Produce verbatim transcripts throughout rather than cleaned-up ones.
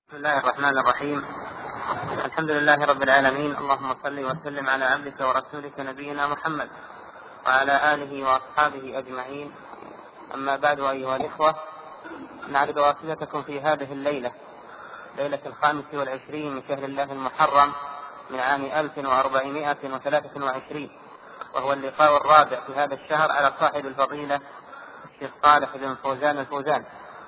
بسم الله الرحمن الرحيم. الحمد لله رب العالمين، اللهم صل وسلم على عبدك ورسولك نبينا محمد وعلى آله وأصحابه أجمعين. أما بعد، أيها الإخوة، نعرض واصلتكم في هذه الليلة، ليلة الخامس والعشرين من شهر الله المحرم من عام ألف وأربعمائة وثلاثة وعشرين، وهو اللقاء الرابع في هذا الشهر على صاحب الفضيلة الشيخ صالح بن فوزان الفوزان.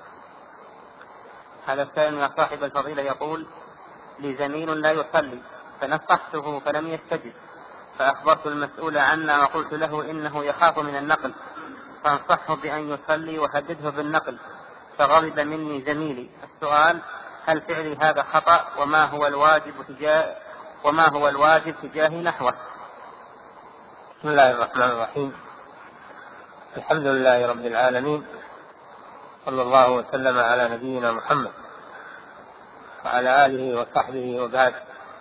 هذا السائل يا صاحب الفضيلة يقول: لي زميل لا يصلي فنصحته فلم يستجب، فأخبرت المسؤول عنا وقلت له إنه يخاف من النقل، فانصحه بأن يصلي وهدده بالنقل، فغضب مني زميلي. السؤال: هل فعلي هذا خطأ؟ وما هو الواجب تجاه وما هو الواجب تجاه نحوه؟ بسم الله الرحمن الرحيم. الحمد لله رب العالمين، صلى الله وسلم على نبينا محمد وعلى آله وصحبه وبعد.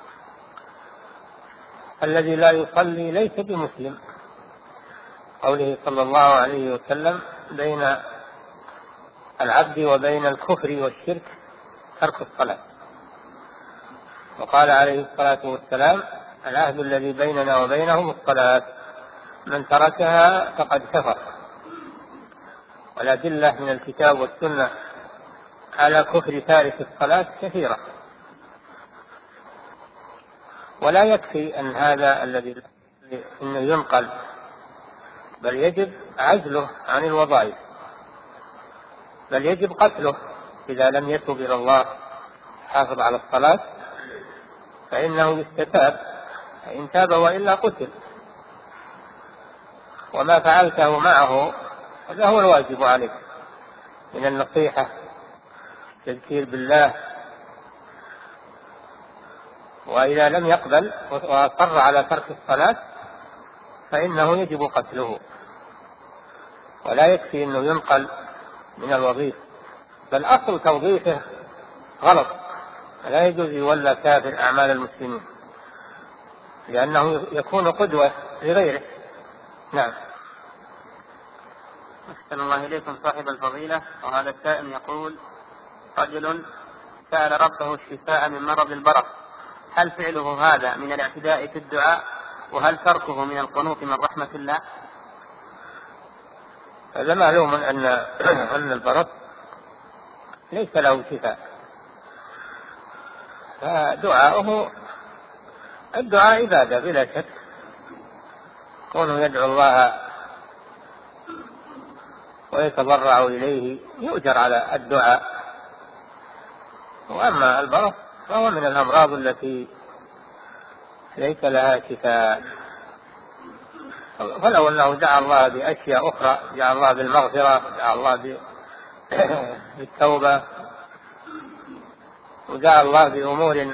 الذي لا يصلي ليس بمسلم، قوله صلى الله عليه وسلم: بين العبد وبين الكفر والشرك ترك الصلاة. وقال عليه الصلاة والسلام: العهد الذي بيننا وبينهم الصلاة، من تركها فقد كفر. والأدلة من الكتاب والسنة على كفر تارك الصلاة كثيرة، ولا يكفي أن هذا الذي إنه ينقل، بل يجب عزله عن الوظائف، بل يجب قتله إذا لم يتب إلى الله حافظ على الصلاة، فإنه يستتاب، فإن تاب وإلا قتل. وما فعلته معه هذا هو الواجب عليك من النصيحة، التذكير بالله. وإذا لم يقبل وأصر على ترك الصلاة فإنه يجب قتله، ولا يكفي أنه ينقل من الوظيفة، بل أصل توظيفه غلط، لا يجوز يولى كافر أعمال المسلمين، لأنه يكون قدوة لغيره. نعم. أحسن الله إليكم صاحب الفضيلة. وهذا السائل يقول: رجل سأل ربه الشفاء من مرض البرص، هل فعله هذا من الاعتداء في الدعاء؟ وهل تركه من القنوط من رحمة الله؟ هذا معلوم أن أن البرص ليس له شفاء، فدعاؤه الدعاء عبادة بلا شك، كونه يدعو الله ويتضرع إليه يؤجر على الدعاء. وأما البرص فهو من الأمراض التي ليس لها شفاء، فلو أنه دعا الله بأشياء أخرى، دعا الله بالمغفرة، دعا الله بالتوبة، ودعا الله بأمور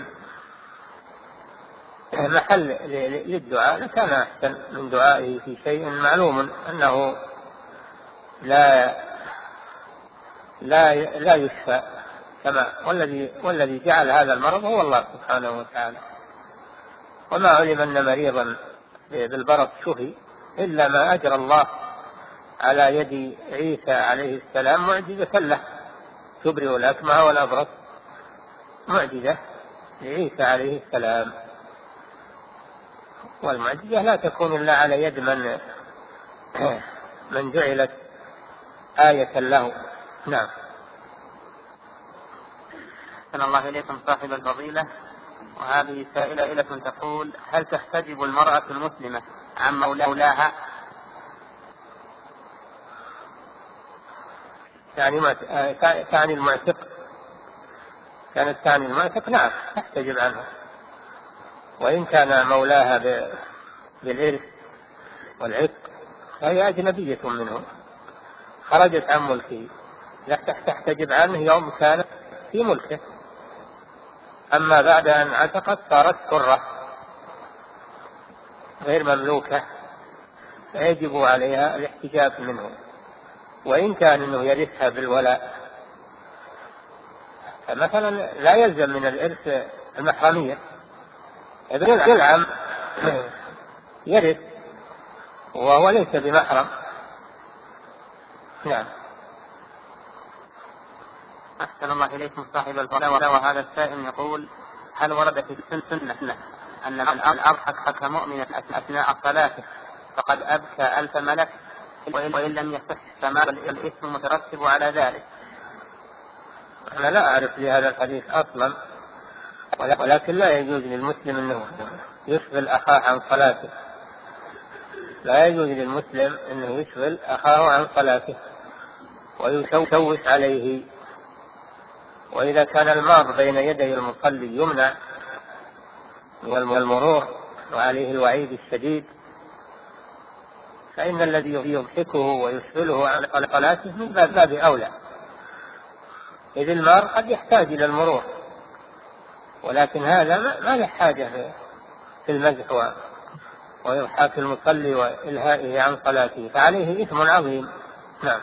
محل للدعاء، لكان أحسن من دعائه في شيء معلوم أنه لا لا لا يشفى كما والذي والذي جعل هذا المرض هو الله سبحانه وتعالى. وما علم أن مريضا بالبرص شفي إلا ما أجرى الله على يد عيسى عليه السلام معجزة له تبرئ الأكمه والأبرص، معجزة لعيسى عليه السلام، والمعجزة لا تكون إلا على يد من من جعلت آية له. نعم. أحسن الله إليكم صاحب الفضيلة. وهذه سائلة إلة تقول: هل تحتجب المرأة المسلمة عن مولاها؟ يعني ما تعني المعتق، كانت تعني المعتق، نعم تحتجب عنه، وإن كان مولاها بالإرث والعتق فهي أجنبية منه، خرجت عن ملكه، لا تحتجب عنه يوم كانت في ملكه. أما بعد أن عتقت صارت حرة غير مملوكة، فيجب عليها الاحتجاب منه، وإن كان إنه يرثها بالولاء. فمثلا لا يلزم من الإرث المحرمية، ابن العم يرث وهو ليس بمحرم. نعم. أحسن الله إليكم صاحب الفضيلة، وهذا السائل يقول: هل ورد في السنة أن الأرض حك مؤمنا أثناء صلاته فقد أبكى ألف ملك وإن لم يصح فما الإثم مترتب على ذلك؟ أنا لا أعرف لهذا الحديث أصلا، ولكن لا يجوز للمسلم أنه يشغل أخاه عن صلاته، لا يجوز للمسلم أنه يشغل أخاه عن صلاته ويشوش عليه. وإذا كان المار بين يدي المصلي يمنع من المرور وعليه الوعيد الشديد، فإن الذي يضحكه ويشغله عن صلاته من باب أولى، إذ المار قد يحتاج إلى المرور، ولكن هذا ما له حاجة في المزح وإضحاك المصلي وإلهائه عن صلاته، فعليه إثم عظيم. نعم.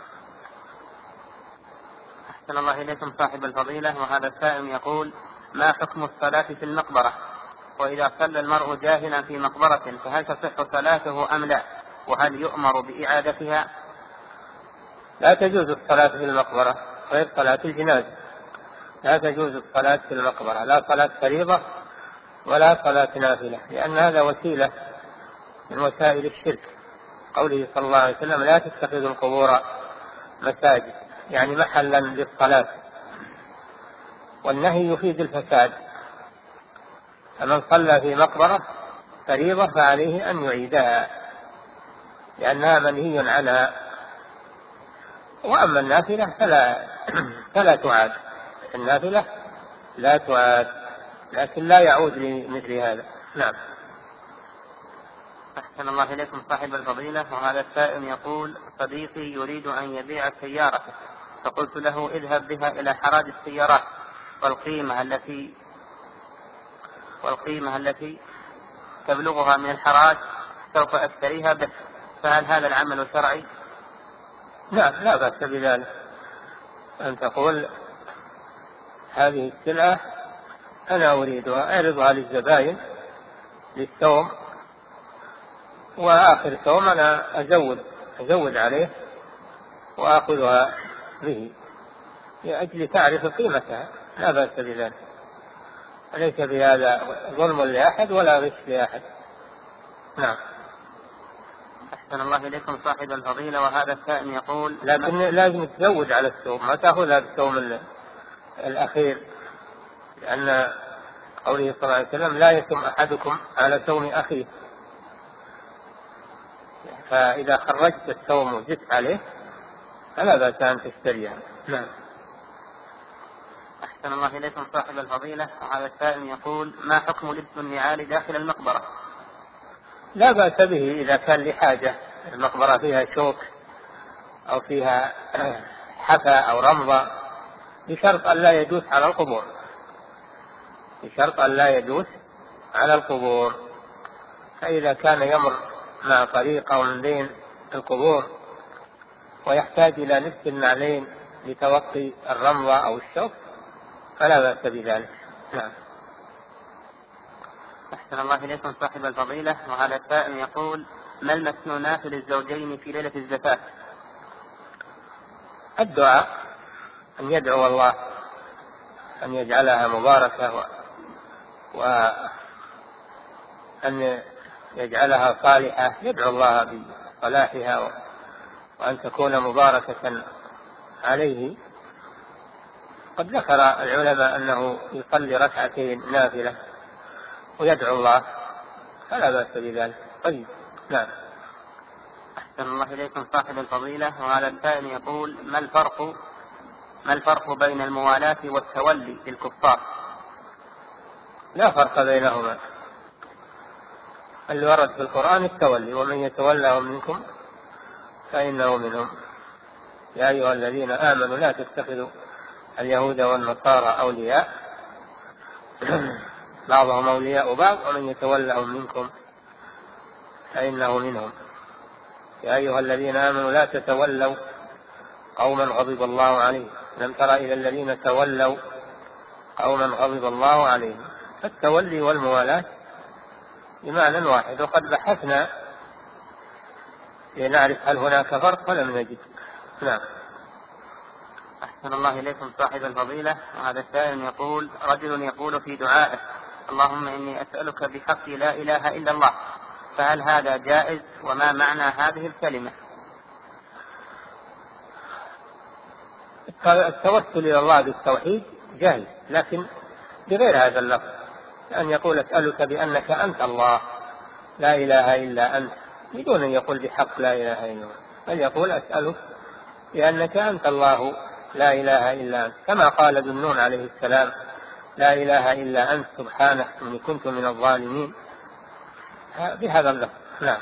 أحسن الله إليكم صاحب الفضيلة، وهذا السائل يقول: ما حكم الصلاة في المقبرة؟ وإذا صلى المرء جاهلا في مقبرة فهل تصح صلاته أم لا؟ وهل يؤمر بإعادتها؟ لا تجوز الصلاة في المقبرة غير صلاة الجنازة، لا تجوز الصلاة في المقبرة، لا صلاة فريضة ولا صلاة نافلة، لأن هذا وسيلة من وسائل الشرك. قوله صلى الله عليه وسلم: لا تتخذوا القبور مساجد، يعني محلا للصلاة، والنهي يفيد الفساد. فمن صلى في مقبرة فريضة فعليه أن يعيدها لأنها منهي عنها، وأما النافلة فلا, فلا تعاد، النافلة لا تعاد، لكن لا يعود لمثل هذا. نعم. أحسن الله إليكم صاحب الفضيلة، وهذا السائل يقول: صديقي يريد أن يبيع سيارته، فقلت له: اذهب بها إلى حراج السيارات والقيمة التي والقيمة التي تبلغها من الحراج سوف أشتريها به، فهل هذا العمل شرعي؟ نعم، لا بأس بذلك، أن تقول: هذه السلعة أنا أريدها، أعرضها للزبائن للثوم، وآخر ثوم أنا أزود أزود عليه وأخذها به لأجل تعرف قيمتها، لا بأس بذلك، ليس بهذا ظلم لأحد ولا غش لأحد. نعم. أحسن الله إليكم صاحب الفضيلة، وهذا السائل يقول: لكن لازم تزود على الثوم، ما تأخذها بالثوم الأخير، لأن قوله صلى الله عليه وسلم: لا يثم أحدكم على ثوم أخيه، فإذا خرجت الثوم وزدت عليه فلا بأس أن تشتريها. نعم. أحسن الله إليكم صاحب الفضيلة، وهذا السائل يقول: ما حكم لبس النعال داخل المقبرة؟ لا بأس به إذا كان لحاجة، المقبرة فيها شوك أو فيها حفا أو رمضة، بشرط أن لا يدوس على القبور، بشرط أن لا يدوس على القبور. فإذا كان يمر مع طريق أو من بين القبور ويحتاج إلى لبس النعلين لتوقي الرمضة أو الشوك فلا بأس بذلك. نعم. أحسن الله إليكم صاحب الفضيلة، وهذا السائل يقول: ما المسنونات للزوجين في ليلة الزفاف؟ الدعاء، أن يدعو الله أن يجعلها مباركة، وأن يجعلها صالحة، يدعو الله بصلاحها وأن تكون مباركة عليه. قد ذكر العلماء أنه يصلي ركعتين نافلة ويدعو الله، فلا بأس بذلك. طيب. نعم. أحسن الله إليكم صاحب الفضيلة، وهذا السائل يقول: ما الفرق ما الفرق بين الموالاة والتولي للكفار؟ لا فرق بينهما، اللي ورد في القرآن التولي: ومن يتولهم منكم فإنه منهم. يا أيها الذين آمنوا لا تتخذوا اليهود والنصارى أولياء بعضهم أولياء بعض ومن يتولهم منكم فإنه منهم. يا أيها الذين آمنوا لا تتولوا قوما غضب الله عليهم. لم تر إلى الذين تولوا قوما غضب الله عليهم. فالتولي والموالاة بمعنى واحد، وقد بحثنا لنعرف هل هناك فرق ولم نجد. نعم. أحسن الله إليكم صاحب الفضيلة. وهذا السائل يقول: رجل يقول في دعائه: اللهم إني أسألك بحق لا إله إلا الله، فهل هذا جائز؟ وما معنى هذه الكلمة؟ التوسل إلى الله بالتوحيد جائز، لكن بغير هذا اللفظ، أن يقول أسألك بأنك أنت الله لا إله إلا أنت، بدون أن يقول بحق لا إله إلا الله، بل يقول أسألك بأنك أنت الله لا إله إلا أنت، كما قال ذو النون عليه السلام: لا إله إلا أنت سبحانك إني كنت من الظالمين، بهذا اللفظ. نعم.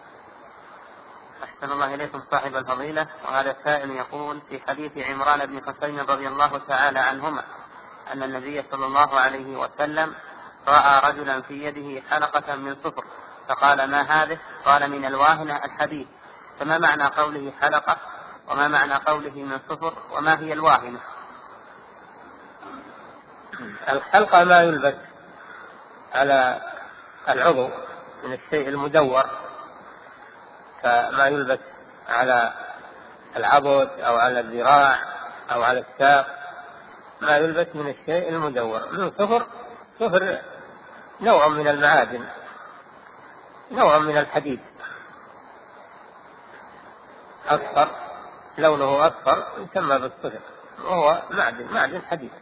أحسن الله إليكم صاحب الفضيلة. وهذا السائل يقول: في حديث عمران بن حسين رضي الله تعالى عنهما أن النبي صلى الله عليه وسلم رأى رجلا في يده حلقة من صفر، فقال: ما هذه؟ قال: من الواهنة الحديد. فما معنى قوله حلقة؟ وما معنى قوله من صفر؟ وما هي الواهنة؟ الحلقة ما يلبس على العضو من الشيء المدور، فما يلبس على العضد أو على الذراع أو على الساق، ما يلبس من الشيء المدور. من صفر، صفر نوع من المعادن، نوع من الحديد أصفر، لونه أصفر، يسمى بالصفر، وهو معدن معدن حديد.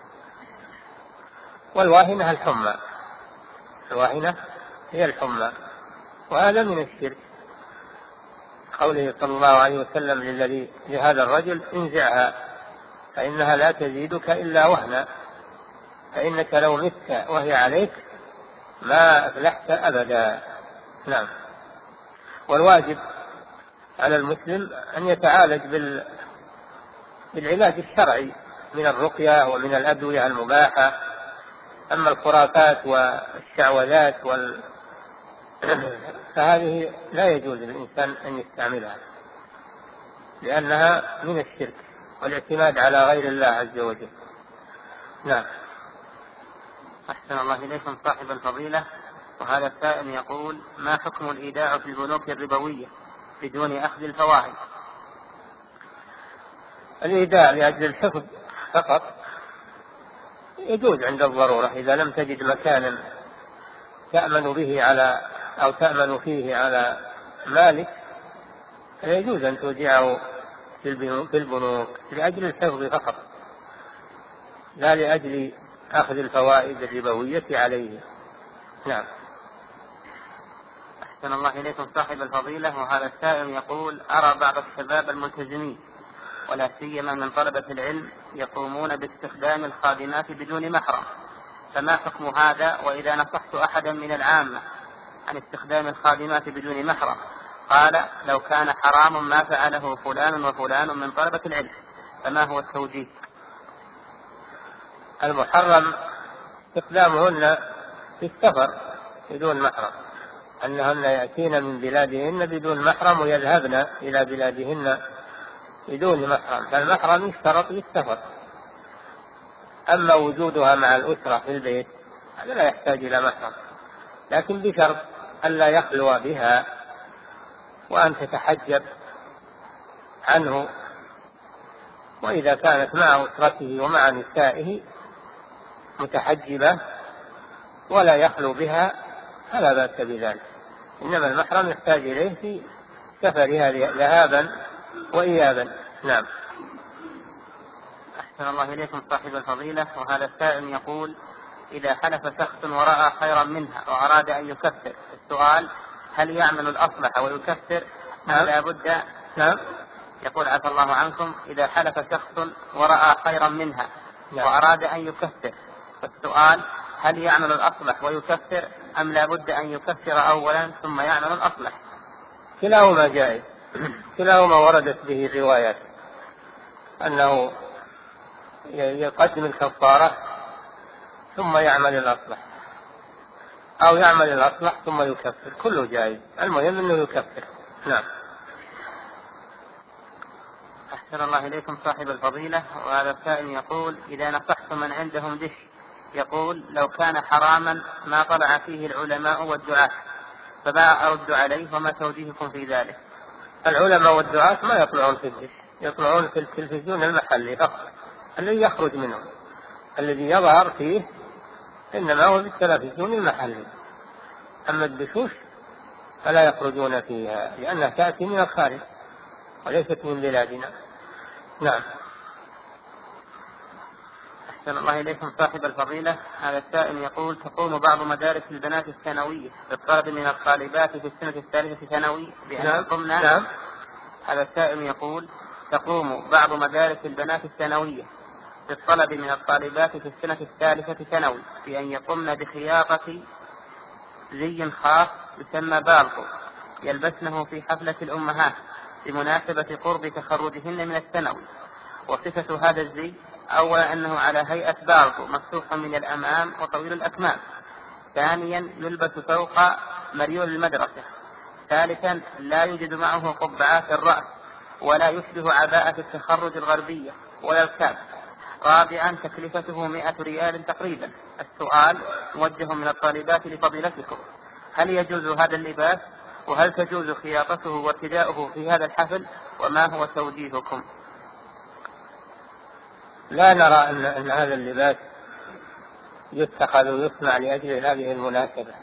والواهنة الحمى، الواهنة هي الحمى، وهذا من الشرك. قوله صلى الله عليه وسلم للذي لهذا الرجل: انزعها فإنها لا تزيدك إلا وهنا، فإنك لو مت وهي عليك ما أفلحت أبدا. نعم. والواجب على المسلم أن يتعالج بال... بالعلاج الشرعي من الرقية ومن الأدوية المباحة. أما الخرافات والشعوذات وال... فهذه لا يجوز للإنسان أن يستعملها، لأنها من الشرك والاعتماد على غير الله عز وجل. نعم. أحسن الله إليكم صاحب الفضيلة. وهذا السائل يقول: ما حكم الإيداع في البنوك الربوية بدون أخذ الفوائد؟ الإيداع لأجل الحفظ فقط يجوز عند الضرورة، إذا لم تجد مكانا تأمن به على أو تأمن فيه على مالك فيجوز أن تودعه في البنوك لأجل الحفظ فقط، لا لأجل أخذ الفوائد الربوية عليه. نعم. أحسن الله إليكم صاحب الفضيلة. وهذا السائل يقول: أرى بعض الشباب الملتزمين ولا سيما من طلبة العلم يقومون باستخدام الخادمات بدون محرم، فما حكم هذا؟ وإذا نصحت أحدا من العامة عن استخدام الخادمات بدون محرم قال: لو كان حرام ما فعله فلان وفلان من طلبة العلم، فما هو التوجيه؟ المحرم استخدامهن في السفر بدون محرم، أنهن يأتين من بلادهن بدون محرم ويذهبن إلى بلادهن بدون محرم، فالمحرم يشترط للسفر. أما وجودها مع الأسرة في البيت هذا لا يحتاج إلى محرم، لكن بشرط ألا يخلو بها وأن تتحجب عنه، وإذا كانت مع أسرته ومع نسائه متحجبة ولا يخلو بها فلا بأس بذلك، إنما المحرم يحتاج إليه في سفرها ذهابا وإيابا. نعم. أحسن الله إليكم صاحب الفضيلة. وهذا السائل يقول: إذا حلف شخص ورأى خيرا منها وأراد أن يكفر، السؤال: هل يعمل الأصلح ويكفر؟ نعم. لا بد. نعم. يقول: عفى الله عنكم، إذا حلف شخص ورأى خيرا منها نعم. وأراد أن يكفر، فالسؤال: هل يعمل الأصلح ويكفر أم لا بد أن يكفر أولا ثم يعمل الأصلح؟ كلاهما جائز، كلاهما وردت به الروايات أنه يقدم الكفارة ثم يعمل الأصلح، أو يعمل الأصلح ثم يكفر، كله جائز، المهم أنه يكفر. نعم. أحسن الله إليكم صاحب الفضيلة. وهذا السائل يقول: إذا نصحت من عندهم دش يقول: لو كان حراما ما طلع فيه العلماء والدعاة، فما أرد عليه وما توجيهكم في ذلك؟ العلماء والدعاة ما يطلعون في الدش، يطلعون في التلفزيون المحلي فقط الذي يخرج منه، الذي يظهر فيه إنما هو في التلفزيون المحلي، أما الدشوش فلا يخرجون فيها لأنها تأتي من الخارج وليست من بلادنا. نعم. أحسن الله إليكم صاحب الفضيلة. هذا السائل يقول: تقوم بعض مدارس البنات الثانوية بالطلب من الطالبات في السنة الثالثة ثانوي بأن نعم. يقمن نعم. هذا السائل يقول: تقوم بعض مدارس البنات الثانوية بالطلب من الطالبات في السنة الثالثة ثانوي بأن يقمن بخياطة زي خاص يسمى بالطو يلبسنه في حفلة الأمهات بمناسبة قرب تخرجهن من الثانوي، وصفة هذا الزي: أولا أنه على هيئة بالطو مفتوح من الأمام وطويل الأكمام، ثانيا يلبس فوق مريول المدرسة، ثالثا لا يوجد معه قبعات الرأس ولا يشبه عباءة التخرج الغربية ولا الكاب، رابعا تكلفته مئة ريال تقريبا. السؤال موجه من الطالبات لفضيلتكم: هل يجوز هذا اللباس؟ وهل تجوز خياطته وارتداؤه في هذا الحفل؟ وما هو توجيهكم؟ لا نرى أن, أن هذا اللباس يتخذ ويصنع لأجل هذه المناسبة.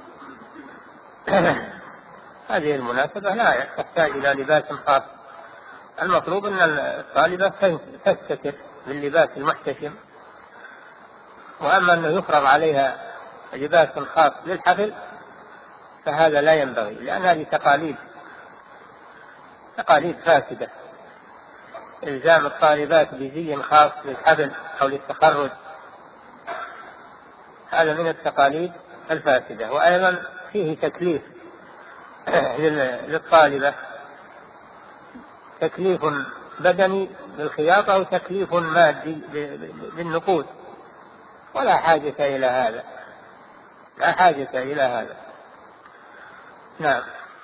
هذه المناسبة لا تحتاج إلى لباس خاص، المطلوب أن الطالبة تستتر باللباس المحتشم، وأما أنه يفرض عليها لباس خاص للحفل فهذا لا ينبغي، لأن هذه تقاليد تقاليد فاسدة. إلزام الطالبات بزي خاص للحفل أو للتخرج هذا من التقاليد الفاسدة، وأيضا فيه تكليف للطالبة، تكليف بدني بالخياطة وتكليف مادي بالنقود، ولا حاجة إلى هذا، لا حاجة إلى هذا. نعم.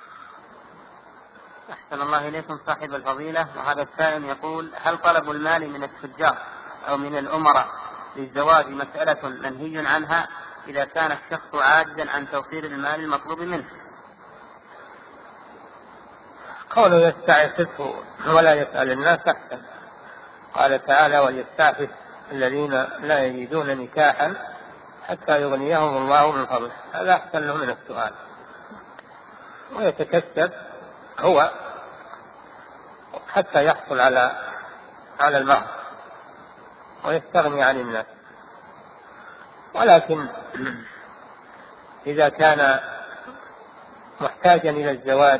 أحسن الله إليكم صاحب الفضيلة. وهذا السائل يقول: هل طلب المال من التجار أو من الأمراء للزواج مسألة منهي عنها إذا كان الشخص عاجزا عن توفير المال المطلوب منه؟ قوله يستعففه ولا يسأل الناس أحسن. قال تعالى: وليستعفف الذين لا يجدون نكاحا حتى يغنيهم الله من فضله. هذا أحسن له من السؤال، ويتكسب هو حتى يحصل على على المهر ويستغني عن الناس. ولكن إذا كان محتاجا إلى الزواج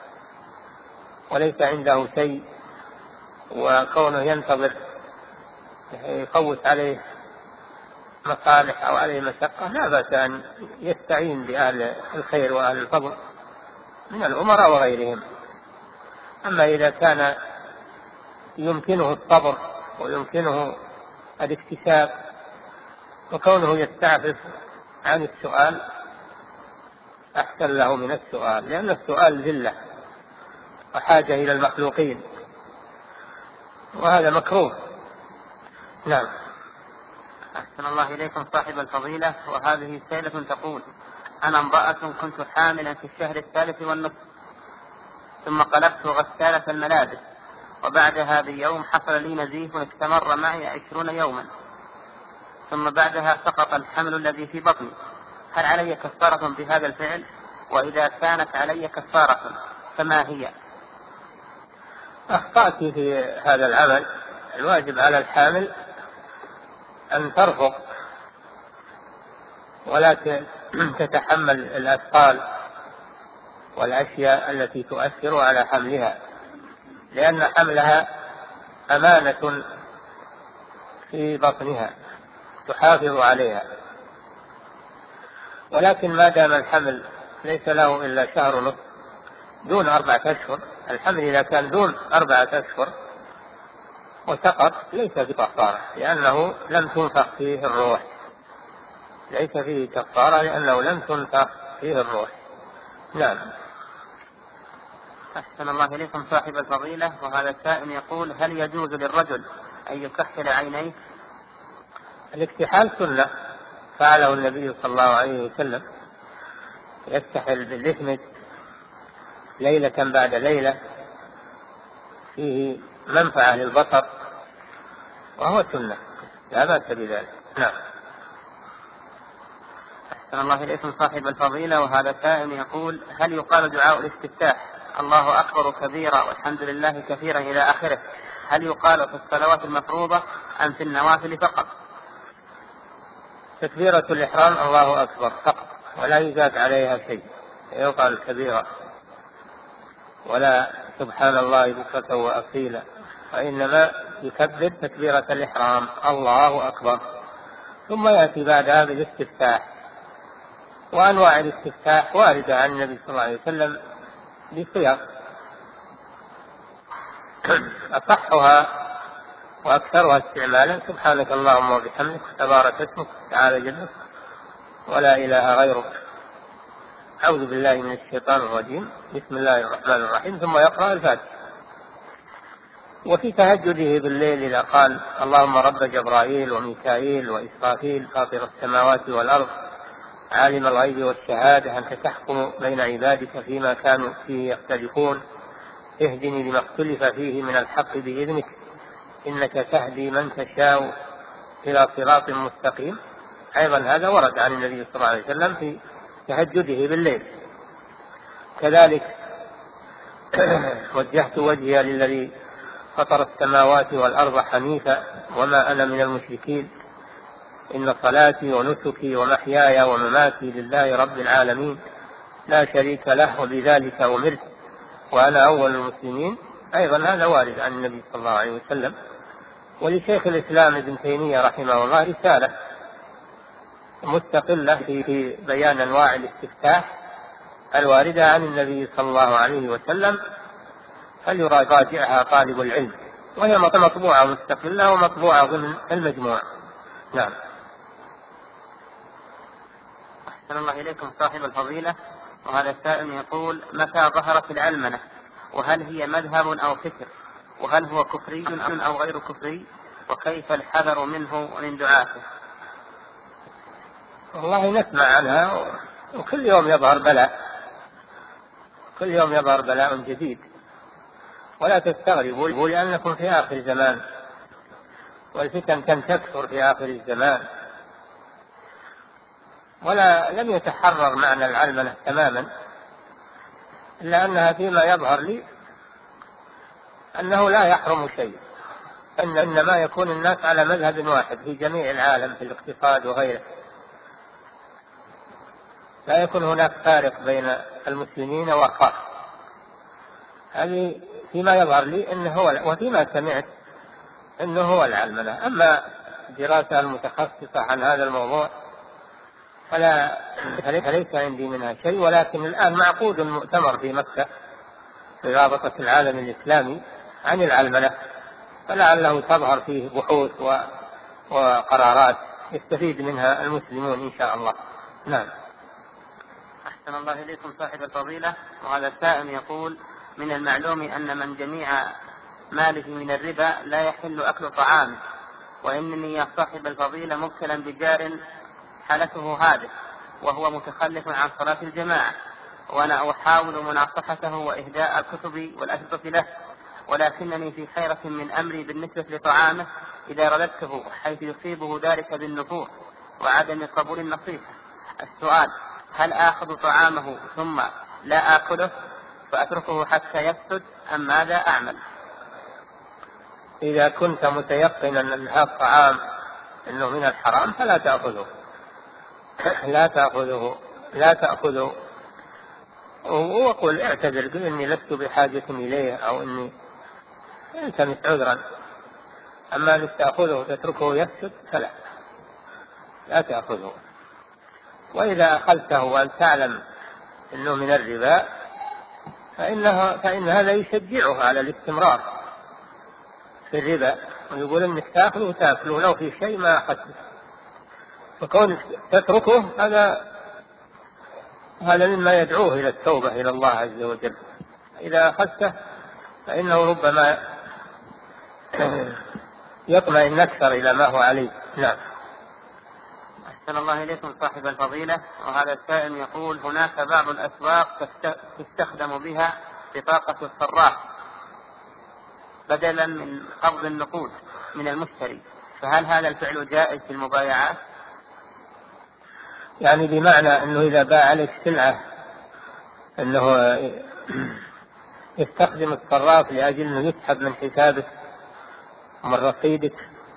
وليس عنده شيء وكونه ينتظر يفوت عليه مصالح أو عليه مشقة، لا بأس أن يستعين بأهل الخير وأهل الفضل من الأمراء وغيرهم. أما إذا كان يمكنه الصبر ويمكنه الاكتساب وكونه يستعفف عن السؤال أحسن له من السؤال، لأن السؤال ذلة وحاجة إلى المخلوقين، وهذا مكروه. نعم. أحسن الله إليكم صاحب الفضيلة. وهذه سائلة تقول: أنا امرأة كنت حاملا في الشهر الثالث والنصف، ثم قلبت غسالة الملابس، وبعدها بيوم حصل لي نزيف استمر معي عشرون يوما، ثم بعدها سقط الحمل الذي في بطني، هل علي كفارة بهذا الفعل؟ وإذا كانت علي كفارة فما هي؟ أخطأت في هذا العمل. الواجب على الحامل أن ترفق ولا تتحمل الأثقال والأشياء التي تؤثر على حملها، لأن حملها أمانة في بطنها تحافظ عليها. ولكن ما دام الحمل ليس له إلا شهر ونصف دون أربعة أشهر، الحمل إذا كان دون أربعة أشهر وسقط ليس بكفارة، لأنه لم تنفخ فيه الروح، ليس فيه كفارة لأنه لم تنفخ فيه الروح. نعم. أحسن الله إليكم صاحب الفضيلة. وهذا السائل يقول: هل يجوز للرجل أن يكحل عينيه؟ الاكتحال سنة فعله النبي صلى الله عليه وسلم، يكتحل بالإثمد ليلة بعد ليلة، فيه منفعة للبصر وهو سنة لا بأس بذلك. نعم. أحسن الله إليكم صاحب الفضيلة. وهذا سائل يقول: هل يقال دعاء الاستفتاح الله أكبر كبيرا والحمد لله كثيرا إلى آخره، هل يقال في الصلوات المفروضة أم في النوافل فقط؟ تكبيرة الإحرام الله أكبر فقط ولا يزاد عليها شيء، يقال كبيرة ولا سبحان الله بكرة وأصيلا، وإنما يكبر تكبيرة الإحرام الله أكبر، ثم يأتي بعدها بالاستفتاح. وأنواع الاستفتاح واردة عن النبي صلى الله عليه وسلم بصيغ، أصحها وأكثرها استعمالا سبحانك اللهم وبحمدك تبارك اسمك تعالى جدك ولا إله غيرك، أعوذ بالله من الشيطان الرجيم، بسم الله الرحمن الرحيم، ثم يقرأ الفاتحة. وفي تهجده بالليل إذا قال اللهم رب جبرائيل وميكائيل وإسرافيل فاطر السماوات والأرض عالم الغيب والشهادة أنت تحكم بين عبادك فيما كانوا فيه يختلفون اهدني لما اختلف فيه من الحق بإذنك إنك تهدي من تشاء إلى صراط مستقيم، أيضا هذا ورد عن النبي صلى الله عليه وسلم في تهجده بالليل. كذلك وجهت وجهي للذي فطر السماوات والأرض حنيفا وما أنا من المشركين إن صلاتي ونسكي ومحياي ومماتي لله رب العالمين لا شريك له وبذلك أمرت وأنا أول المسلمين، أيضا هذا وارد عن النبي صلى الله عليه وسلم. ولشيخ الإسلام ابن تيمية رحمه الله رسالة مستقلة في بيان أنواع الاستفتاح الواردة عن النبي صلى الله عليه وسلم، فليراجعها طالب العلم، وهي مطبوعة مستقلة ومطبوعة ضمن المجموع. نعم. أحسن الله إليكم صاحب الفضيلة. وهذا السائل يقول: متى ظهرت العلمنة؟ وهل هي مذهب أو فكر؟ وهل هو كفري أو غير كفري؟ وكيف الحذر منه ومن دعاته؟ والله نسمع عنها وكل يوم يظهر بلاء، كل يوم يظهر بلاء جديد، ولا تستغربوا لأنكم في آخر زمان والفتن كم تكثر في آخر الزمان، ولا لم يتحرر معنى العلمنة تماما، إلا أنها فيما يظهر لي أنه لا يحرم شيء، أن إنما يكون الناس على مذهب واحد في جميع العالم في الاقتصاد وغيره، لا يكون هناك فارق بين المسلمين وخاص. هذه فيما يظهر لي إنه هو، وفيما سمعت إنه هو العلمنة. أما دراسة المتخصصة عن هذا الموضوع فلا فليس عندي منها شيء، ولكن الآن معقود مؤتمر في مكة في رابطة العالم الإسلامي عن العلمنة، فلعله تظهر فيه بحوث وقرارات يستفيد منها المسلمون إن شاء الله. نعم. أحسن الله إليكم صاحب الفضيلة. وهذا السائل يقول: من المعلوم أن من جميع ماله من الربا لا يحل أكل طعامه، وإنني يا صاحب الفضيلة مبتلى بجار حالته هذه وهو متخلف عن صلاة الجماعة، وأنا أحاول مناصحته وإهداء الكتب والأشرطة له، ولكنني في حيرة من أمري بالنسبة لطعامه إذا رددته حيث يصيبه ذلك بالنفور وعدم قبول النصيحة. السؤال: هل آخذ طعامه ثم لا آكله فأتركه حتى يفسد أم ماذا أعمل؟ إذا كنت متيقنا أن هذا الطعام إنه من الحرام فلا تأخذه لا تأخذه لا تأخذه وقل اعتذر قل إني لست بحاجة إليه أو إني التمس عذرا. أما أن تأخذه وتتركه يفسد فلا لا تأخذه. وإذا أخذته وأن تعلم أنه من الربا فإنه فإن هذا يشجعه على الاستمرار في الربا، ويقول إنك تأخذه وتأكله لو في شيء ما أخذته، فكون تتركه هذا هذا مما يدعوه إلى التوبة إلى الله عز وجل. إذا أخذته فإنه ربما يطمئن أكثر إلى ما هو عليه. نعم. أحسن الله إليكم صاحب الفضيلة. وهذا السائل يقول: هناك بعض الأسواق تستخدم بها بطاقة الصراف بدلا من قبض النقود من المشتري، فهل هذا الفعل جائز في المبايعات؟ يعني بمعنى أنه إذا باع عليك سلعة أنه يستخدم الصراف لأجل أنه يسحب من حسابك ومن رصيدك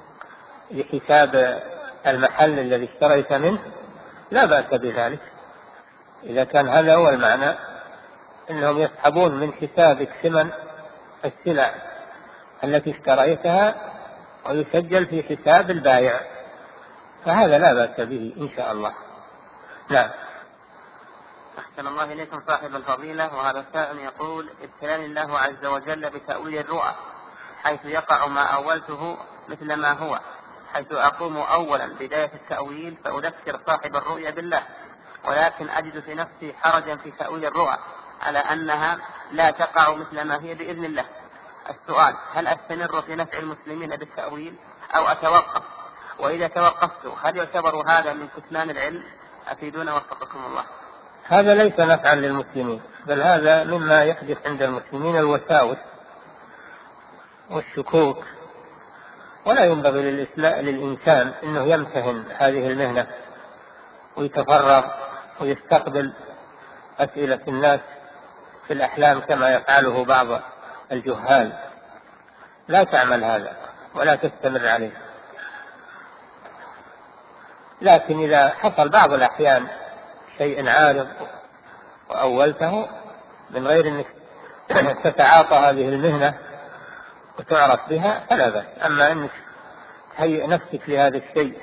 لحساب المحل الذي اشتريت منه، لا بأس بذلك. إذا كان هذا هو المعنى، أنهم يسحبون من حسابك ثمن السلع التي اشتريتها ويسجل في حساب البائع، فهذا لا بأس به إن شاء الله. نعم. أحسن الله إليكم صاحب الفضيلة. وهذا السائل يقول: ابتلاني الله عز وجل بتأويل الرؤى، حيث يقع ما أولته مثل ما هو، حيث أقوم أولا بداية التأويل فأذكر صاحب الرؤيا بالله، ولكن أجد في نفسي حرجا في تأويل الرؤى على أنها لا تقع مثل ما هي بإذن الله. السؤال: هل أستمر في نفع المسلمين بالتأويل أو أتوقف؟ وإذا توقفت هل يعتبر هذا من كتمان العلم؟ أفيدونا وفقكم الله. هذا ليس نفعا للمسلمين، بل هذا مما يحدث عند المسلمين الوساوس والشكوك، ولا ينبغي للإنسان أنه يمتهن هذه المهنة ويتفرغ ويستقبل أسئلة الناس في الأحلام كما يفعله بعض الجهال. لا تعمل هذا ولا تستمر عليه، لكن إذا حصل بعض الأحيان شيء عارض وأولته من غير أنك تتعاطى هذه المهنة وتعرف بها فلا بأس. أما أنك تهيئ نفسك لهذا الشيء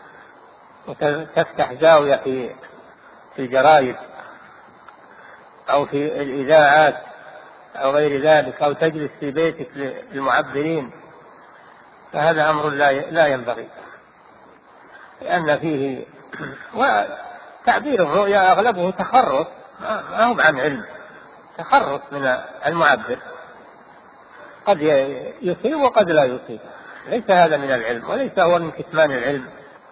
وتفتح زاوية في في الجرائد أو في الإذاعات أو غير ذلك، أو تجلس في بيتك للمعبرين، فهذا أمر لا ينبغي، لأن فيه وتعبير الرؤيا أغلبه تخرص، ما هو عن علم، تخرص من المعبر، قد يصيب وقد لا يصيب. ليس هذا من العلم، وليس هو من كتمان العلم.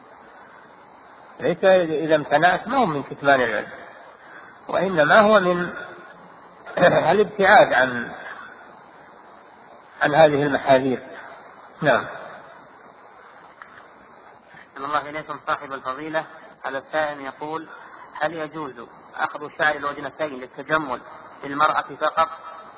ليس إذا امتنعت ما هو من كتمان العلم، وإنما هو من الابتعاد عن عن هذه المحاذير. نعم. الله إليكم صاحب الفضيلة. هذا السائل يقول: هل يجوز أخذ شعر الوجنتين للتجمل للمرأة فقط؟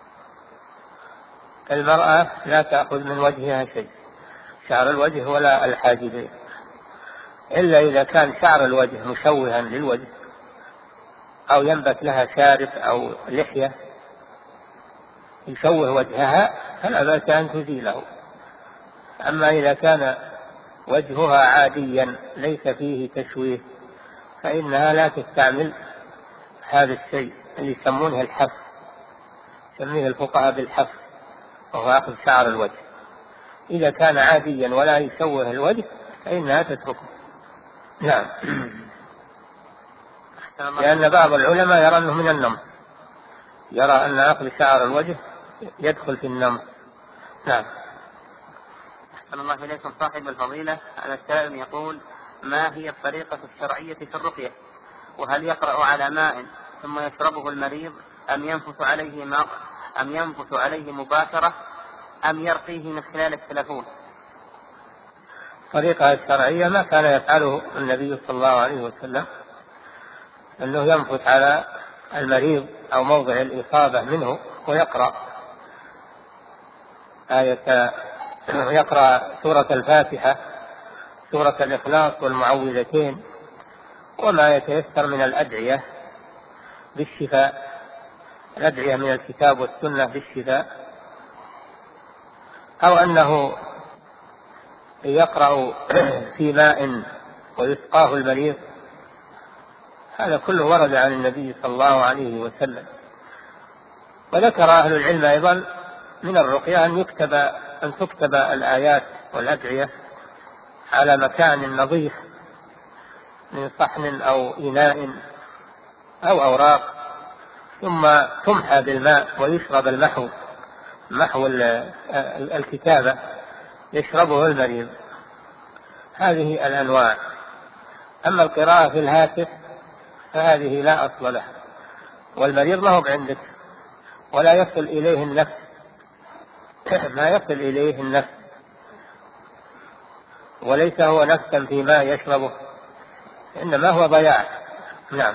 المرأة لا تأخذ من وجهها شيء، شعر الوجه ولا الحاجبين، إلا إذا كان شعر الوجه مشوها للوجه أو ينبت لها شارب أو لحية يشوه وجهها فلا بأس أن تزيله. أما إذا كان وجهها عاديا ليس فيه تشويه فإنها لا تستعمل هذا الشيء اللي يسمونه الحف، يسميه الفقهاء بالحف، وهو أخذ شعر الوجه. إذا كان عاديا ولا يشوه الوجه فإنها تتركه. نعم. لأن بعض العلماء يرى أنه من النمط، يرى أن أخذ شعر الوجه يدخل في النمط. نعم. أحسن الله إليكم صاحب الفضيلة. هذا السائل يقول: ما هي الطريقة الشرعية في الرقية؟ وهل يقرأ على ماء ثم يشربه المريض أم ينفث عليه ماء أم ينفث عليه مباشرة أم يرقيه من خلال التلفون؟ الطريقة الشرعية ما كان يفعله النبي صلى الله عليه وسلم، أنه ينفث على المريض أو موضع الإصابة منه ويقرأ آية، يقرأ سورة الفاتحة، سورة الإخلاص والمعوذتين، وما يتيسر من الأدعية بالشفاء، الأدعية من الكتاب والسنة بالشفاء، أو أنه يقرأ في ماء ويسقاه المريض. هذا كله ورد عن النبي صلى الله عليه وسلم. وذكر أهل العلم أيضا من الرقية أن يكتب أن تكتب الآيات والأدعية على مكان نظيف من صحن أو إناء أو أوراق، ثم تمحى بالماء ويشرب المحو، محو الكتابة يشربه المريض. هذه الأنواع. أما القراءة في الهاتف فهذه لا أصل لها، والمريض ما هو عندك ولا يصل إليه النفس ما يصل إليه النفس، وليس هو نفسا في ماء يشربه، إنما هو ضياع. نعم.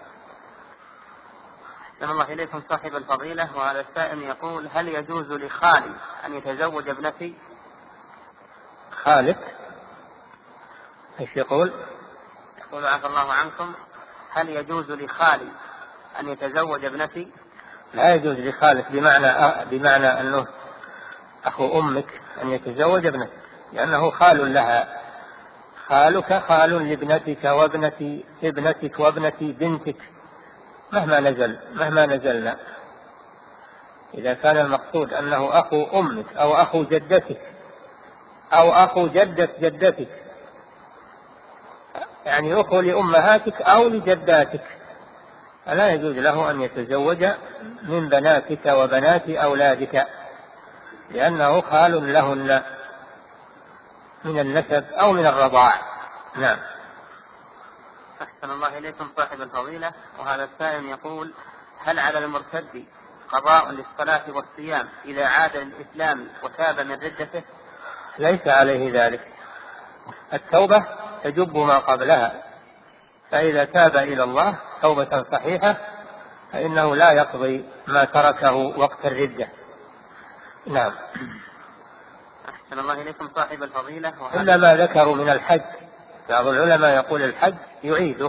أحسن الله إليكم صاحب الفضيلة. وهذا السائل يقول: هل يجوز لخالي أن يتزوج ابنتي؟ خالك ايش يقول؟ يقول: عفى الله عنكم، هل يجوز لخالي أن يتزوج ابنتي؟ لا يجوز لخالك بمعنى بمعنى أنه أخو أمك أن يتزوج ابنتك، لأنه خال لها. خالك خال لابنتك وابنة ابنتك وابنة بنتك مهما نزل مهما نزلنا. إذا كان المقصود أنه أخو أمك أو أخو جدتك أو أخو جدة جدتك، يعني أخو لأمهاتك أو لجداتك، فلا يجوز له أن يتزوج من بناتك وبنات أولادك، لأنه خال لهن من النسب أو من الرضاع. نعم. أحسن الله إليكم صاحب الفضيلة. وهذا السائل يقول: هل على المرتد قضاء للصلاة والصيام إذا عاد للإسلام وتاب من ردته؟ ليس عليه ذلك، التوبة تجب ما قبلها، فإذا تاب إلى الله توبة صحيحة فإنه لا يقضي ما تركه وقت الردة. نعم. أحسن الله إليكم صاحب الفضيلة. إلا ما ذكروا من الحج، بعض العلماء يقول الحج يعيده،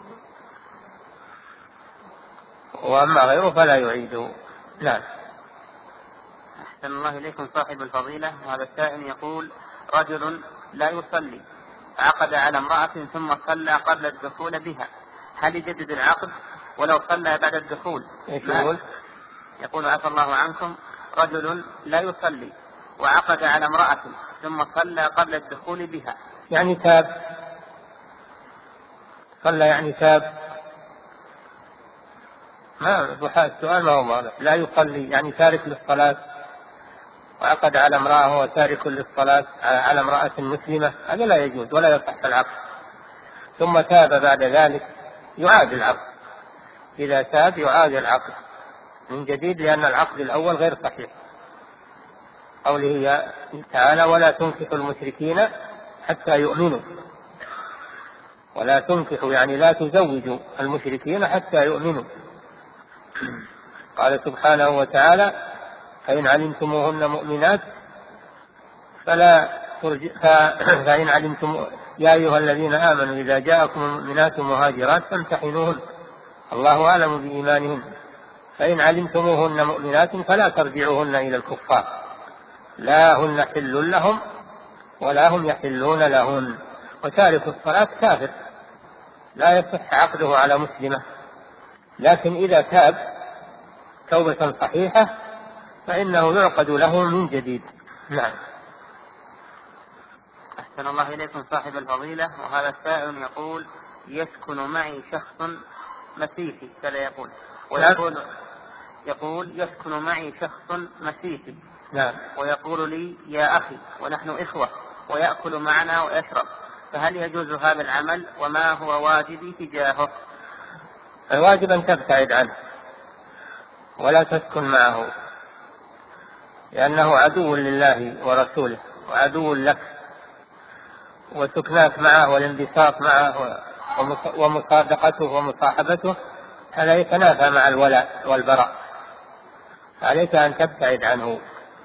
وأما غيره فلا يعيده. نعم. أحسن الله إليكم صاحب الفضيلة. وهذا السائل يقول: رجل لا يصلي عقد على امرأة ثم صلى قبل الدخول بها، هل يجدد العقد ولو صلى بعد الدخول؟ يقول يقول: عفى الله عنكم، رجل لا يصلي وعقد على امرأة ثم صلى قبل الدخول بها، يعني تاب، صلى يعني تاب. ما السؤال ما هو واضح. لا يصلي يعني تارك للصلاة، وعقد على امرأة وهو تارك للصلاة على امرأة مسلمة، هذا لا يجوز ولا يصح العقد. ثم تاب بعد ذلك يعاد العقد، إذا تاب يعاد العقد من جديد، لأن العقد الأول غير صحيح. قوله تعالى: ولا تنكحوا المشركين حتى يؤمنوا. ولا تنكحوا يعني لا تزوجوا المشركين حتى يؤمنوا. قال سبحانه وتعالى: فإن علمتموهن مؤمنات فلا ترج... فإن علمتم يا أيها الذين آمنوا إذا جاءكم المؤمنات مهاجرات فامتحنوهن الله أعلم بإيمانهن فإن علمتموهن مؤمنات فلا ترجعوهن إلى الكفار لا هن حل لهم ولا هم يحلون لهن. وتارك الصلاة كافر لا يصح عقده على مسلمة، لكن إذا تاب توبة صحيحة فإنه يعقد له من جديد. نعم. أحسن الله إليكم صاحب الفضيلة. وهذا السائل يقول: يسكن معي شخص مسيحي، كذا يقول، ويقول يقول يسكن معي شخص مسيحي. نعم. ويقول لي: يا أخي ونحن إخوة، ويأكل معنا ويشرب، فهل يجوز هذا العمل وما هو واجبي تجاهه؟ الواجب أن تبتعد عنه ولا تسكن معه، لأنه عدو لله ورسوله وعدو لك، وسكناك معه والانبساط معه ومصادقته ومصاحبته هذا يتنافى مع الولاء والبراء، عليك أن تبتعد عنه.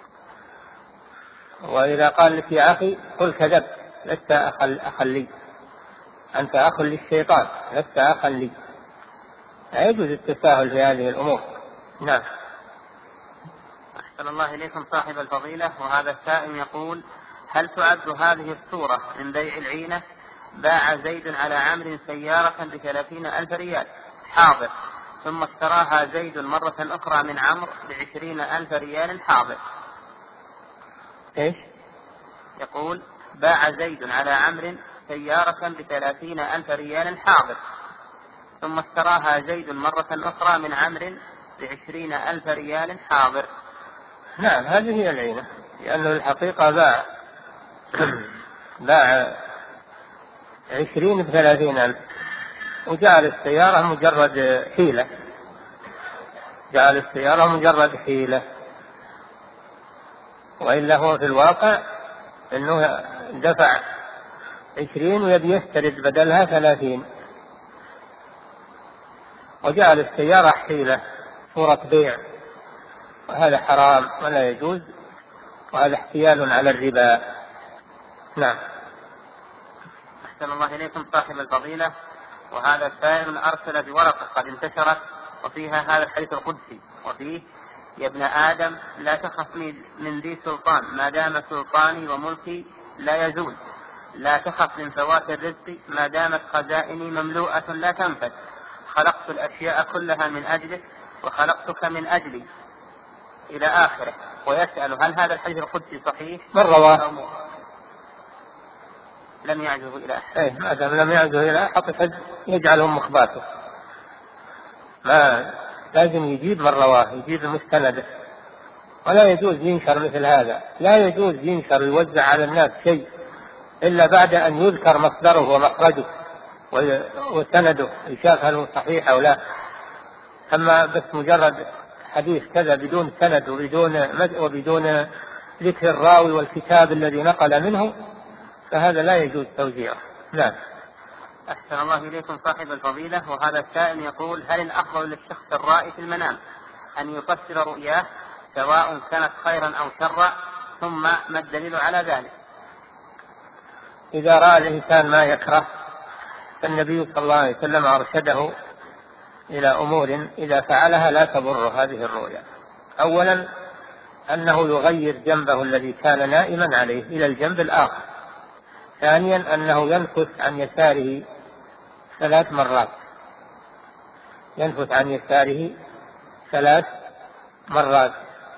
وإذا قال لك يا أخي قل كذبت، لست أخا لي، أنت أخ للشيطان لست أخا لي. لا يجوز التساهل في هذه الأمور. نعم. أحسن الله إليكم صاحب الفضيلة. وهذا السائل يقول: هل تعد هذه السورة من بيع العينة؟ باع زيد على عمرو سيارة بثلاثين ألف ريال حاضر، ثم اشتراها زيد مرة أخرى من عمرو بعشرين ألف ريال حاضر. إيش؟ يقول: باع زيد على عمرو سيارة بثلاثين ألف ريال حاضر، ثم اشتراها زيد مرة أخرى من عمرو بعشرين ألف ريال حاضر. نعم، هذه هي العينة، لأنه الحقيقة باع باع عشرين بثلاثين ألف، وجعل السيارة مجرد حيلة، جعل السيارة مجرد حيلة، وإلا هو في الواقع أنه دفع عشرين ويبي يسترد بدلها ثلاثين، وجعل السيارة حيلة صورة بيع، وهذا حرام ولا يجوز، وهذا احتيال على الربا. نعم. أحسن الله إليكم صاحب الفضيلة، وهذا سائل أرسل بورقة قد انتشرت وفيها هذا الحديث القدسي، وفيه: يا ابن آدم لا تخف من ذي سلطان ما دام سلطاني وملكي لا يزول، لا تخف من فوات الرزق ما دامت خزائني مملوءة لا تنفد، خلقت الأشياء كلها من أجلك وخلقتك من أجلي، إلى آخره. ويسأل: هل هذا الحديث القدسي صحيح؟ من رواه؟ لم يعزه إلى أحد. إيه، ما دام لم يعزه إلى أحد يجعلهم مخباته، ما لازم يجيب من رواه، يجيب المستند، ولا يجوز ينشر مثل هذا، لا يجوز ينشر يوزع على الناس شيء إلا بعد أن يذكر مصدره ومخرجه وسنده يشاف هل هو صحيح أو لا. أما بس مجرد حديث كذا بدون سند وبدون وبدون ذكر الراوي والكتاب الذي نقل منه، فهذا لا يجوز توزيعه. لا. أحسن الله إليكم صاحب الفضيلة، وهذا السائل يقول: هل الأفضل للشخص الرائي في المنام أن يفسر رؤياه سواء كانت خيرا أو شرا، ثم ما الدليل على ذلك؟ إذا رأى الإنسان ما يكره فالنبي صلى الله عليه وسلم أرشده إلى أمور إذا فعلها لا تضر هذه الرؤيا. أولا أنه يغير جنبه الذي كان نائما عليه إلى الجنب الآخر. ثانيا أنه ينفث عن يساره ثلاث مرات، ينفث عن يساره ثلاث مرات.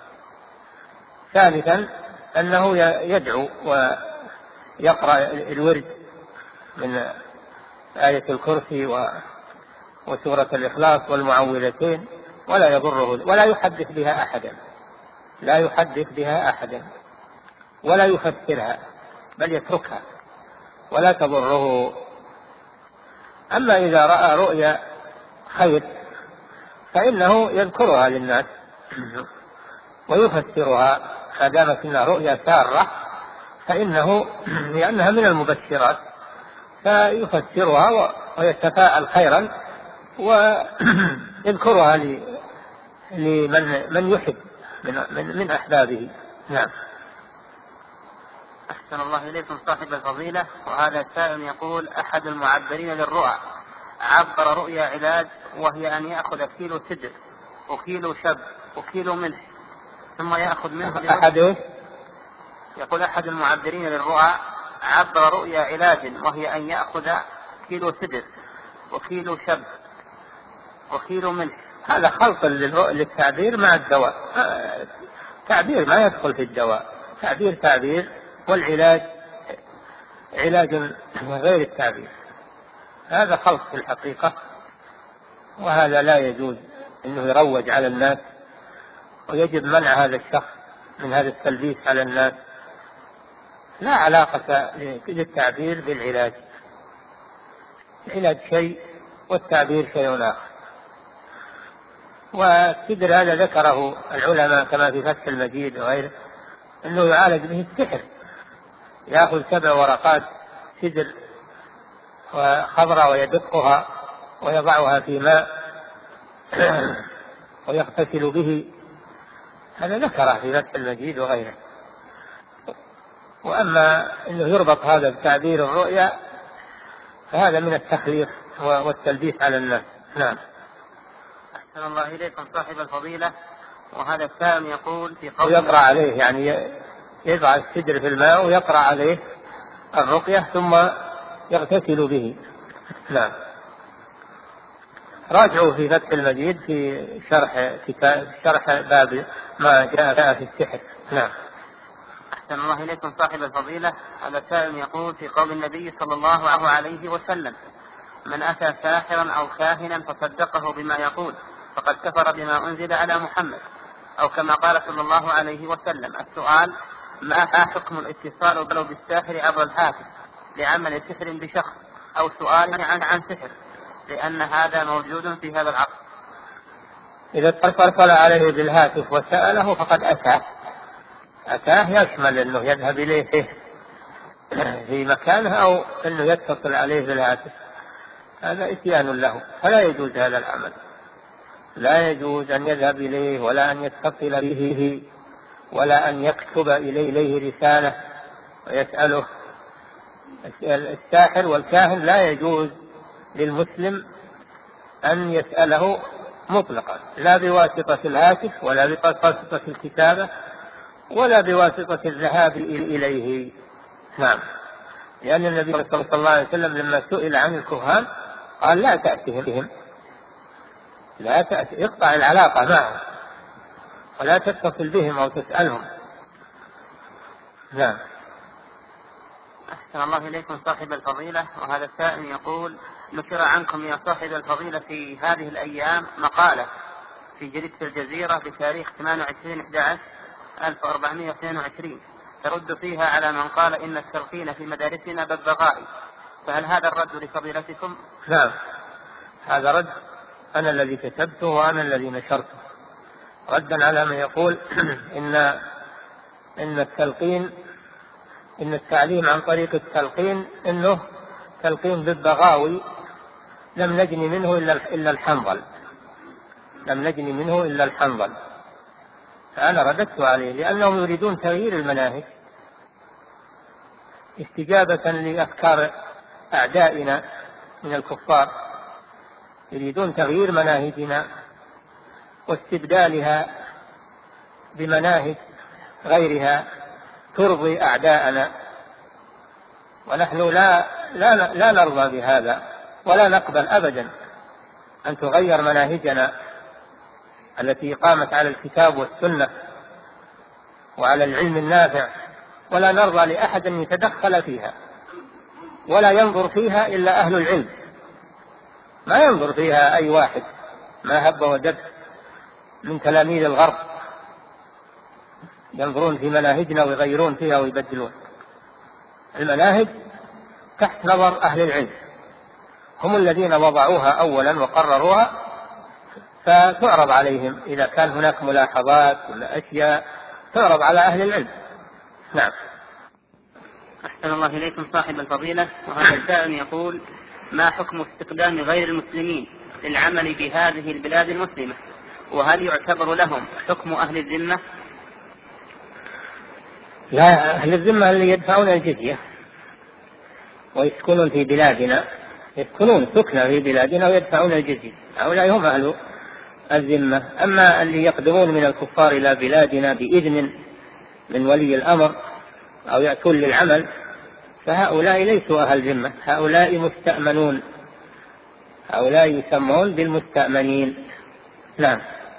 ثالثا أنه يدعو ويقرأ الورد من آية الكرسي وسورة الإخلاص والمعوذتين، ولا يضره، ولا يحدث بها أحدا، لا يحدث بها أحدا ولا يفسرها، بل يتركها ولا تضره. أما إذا رأى رؤيا خير فإنه يذكرها للناس ويفسرها، ما دامت انها رؤيا سارة فإنه لأنها من المبشرات فيفسرها ويتفاءل خيرا ويذكرها لمن من يحب من, من أحبابه. نعم. أحسن الله إليكم صاحب الفضيلة، وهذا السائل يقول: أحد المعبرين للرؤى عبر رؤيا علاج، وهي أن يأخذ كيلو سدر وكيلو شب وكيلو ملح ثم يأخذ منه أحد يقول أحد المعبرين للرؤى عبر رؤيا علاج، وهي أن يأخذ كيلو سدر وكيلو شب وكيلو ملح. هذا خلط للتعبير مع الدواء، تعبير ما يدخل في الدواء، تعبير تعبير، والعلاج علاج غير التعبير. هذا خلط في الحقيقة، وهذا لا يجوز أنه يروج على الناس، ويجب منع هذا الشخص من هذا التلبيس على الناس. لا علاقة للتعبير بالعلاج، العلاج شيء والتعبير شيء آخر. والسدر هذا ذكره العلماء كما في فتح المجيد وغيره أنه يعالج به السحر، يأخذ سبع ورقات سدر وخضراء ويدقها ويضعها في ماء ويغتسل به، هذا ذكره في فتح المجيد وغيره. وأما أنه يربط هذا بتعبير الرؤيا فهذا من التخليط والتلبيس على الناس. نعم. أحسن الله إليكم صاحب الفضيلة، وهذا السائل يقول: في قول ويقرأ عليه، يعني يضع السدر في الماء ويقرأ عليه الرقية ثم يغتسل به. نعم. راجعوا في فتح المجيد في شرح كتاب شرح باب ما جاء في السحر. نعم. أحسن الله إليكم صاحب الفضيلة، هذا سائل يقول: في قول النبي صلى الله عليه وسلم: من أتى ساحرا أو كاهنا فصدقه بما يقول فقد كفر بما أنزل على محمد، أو كما قال صلى الله عليه وسلم. السؤال: ما حكم الاتصال ولو بالساحر عبر الهاتف لعمل سحر بشخص أو سؤال عن عن سحر، لأن هذا موجود في هذا العصر؟ إذا اتصل عليه بالهاتف وسأله فقد أتى، أتاه يشمل أنه يذهب إليه في مكانه أو أنه يتصل عليه بالهاتف، هذا إتيان له، فلا يجوز هذا العمل. لا يجوز أن يذهب إليه ولا أن يتصل به ولا أن يكتب إليه رسالة ويسأله. الساحر والكاهن لا يجوز للمسلم أن يسأله مطلقا، لا بواسطة الهاتف ولا بواسطة الكتابة ولا بواسطة الذهاب إليه. نعم، لأن النبي صلى الله عليه وسلم لما سئل عن الكهان قال لا تأتهم، لا تأتي، اقطع العلاقة معهم ولا تتصل بهم أو تسألهم. نعم. أحسن الله إليكم صاحب الفضيلة، وهذا السائل يقول: نشر عنكم يا صاحب الفضيلة في هذه الأيام مقالة في جريدة الجزيرة بتاريخ ثمانية وعشرين أحد عشر ألف وأربعمائة واثنين وعشرين ترد فيها على من قال إن التلقين في مدارسنا ببغائي، فهل هذا الرد لفضيلتكم؟ نعم، هذا رد أنا الذي كتبته وأنا الذي نشرته، ردا على من يقول إن إن التلقين إن التعليم عن طريق التلقين إنه تلقين بالبغاوي، لم نجني منه إلا الحنظل، لم نجني منه إلا الحنظل. فأنا رددت عليه لأنهم يريدون تغيير المناهج استجابة لأفكار أعدائنا من الكفار، يريدون تغيير مناهجنا واستبدالها بمناهج غيرها ترضي أعداءنا، ونحن لا, لا, لا نرضى بهذا ولا نقبل أبدا أن تغير مناهجنا التي قامت على الكتاب والسنة وعلى العلم النافع، ولا نرضى لأحد أن يتدخل فيها ولا ينظر فيها إلا أهل العلم، ما ينظر فيها أي واحد ما هب ودب من تلاميذ الغرب ينظرون في مناهجنا ويغيرون فيها ويبدلون. المناهج تحت نظر أهل العلم، هم الذين وضعوها أولا وقرروها، فتعرض عليهم إذا كان هناك ملاحظات ولا أشياء تعرض على أهل العلم. نعم. أحسن الله إليكم صاحب الفضيلة، وهذا السائل يقول: ما حكم استخدام غير المسلمين للعمل بهذه البلاد المسلمة، وهل يعتبر لهم حكم أهل الذمة؟ لا، أهل الذمة اللي يدفعون الجزية ويسكنون في بلادنا، يسكنون سكنة في بلادنا ويدفعون الجزية، هؤلاء هم أهل الذمة. أما اللي يقدمون من الكفار إلى بلادنا بإذن من ولي الأمر أو يأتون للعمل فهؤلاء ليسوا أهل ذمة، هؤلاء مستأمنون، هؤلاء يسمون بالمستأمنين. نعم.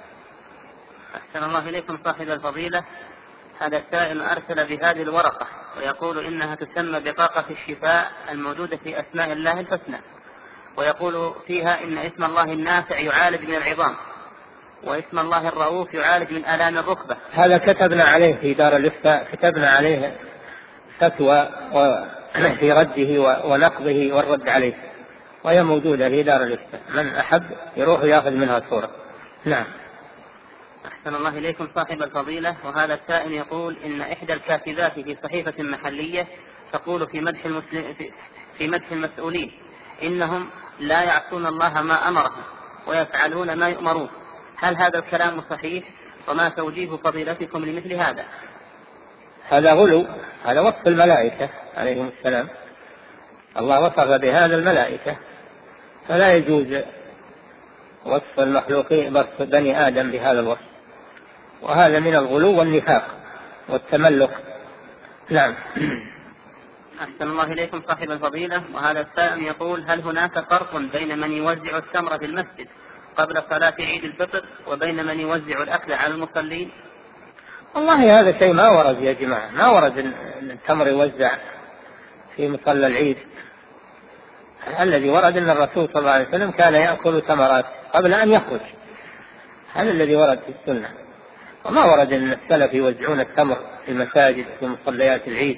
أحسن الله إليكم صاحب الفضيلة، هذا السائل أرسل بهذه الورقة ويقول إنها تسمى بطاقة الشفاء الموجودة في أسماء الله الحسنى، ويقول فيها إن اسم الله النافع يعالج من العظام، واسم الله الرؤوف يعالج من آلام الركبة. هذا كتبنا عليه في دار الإفتاء، كتبنا عليه فتوى في رده ونقضه والرد عليه، وهي موجودة في دار الإفتاء، من أحب يروح يأخذ منها صورة. نعم. أحسن الله إليكم صاحب الفضيلة، وهذا السائل يقول إن إحدى الكاتبات في صحيفة محلية تقول في مدح المسلم في مدح المسؤولين إنهم لا يعصون الله ما أمرهم ويفعلون ما يؤمرون، هل هذا الكلام صحيح؟ وما توجيه فضيلتكم لمثل هذا؟ هذا غلو، هذا وصف الملائكة عليهم السلام، الله وصف بهذا الملائكة، فلا يجوز وصف المخلوقين وصف بني آدم بهذا الوصف، وهذا من الغلو والنفاق والتملق. نعم. أحسن الله إليكم صاحب الفضيلة، وهذا السائل يقول: هل هناك فرق بين من يوزع التمر في المسجد قبل صلاة عيد الفطر وبين من يوزع الأكل على المصلين؟ والله هذا شيء ما ورد يا جماعة، ما ورد أن التمر يوزع في مصلى العيد. الذي ورد أن الرسول صلى الله عليه وسلم كان يأكل تمرات قبل أن يخرج، هذا الذي ورد في السنة، وما ورد أن السلف يوزعون التمر في المساجد في مصليات العيد.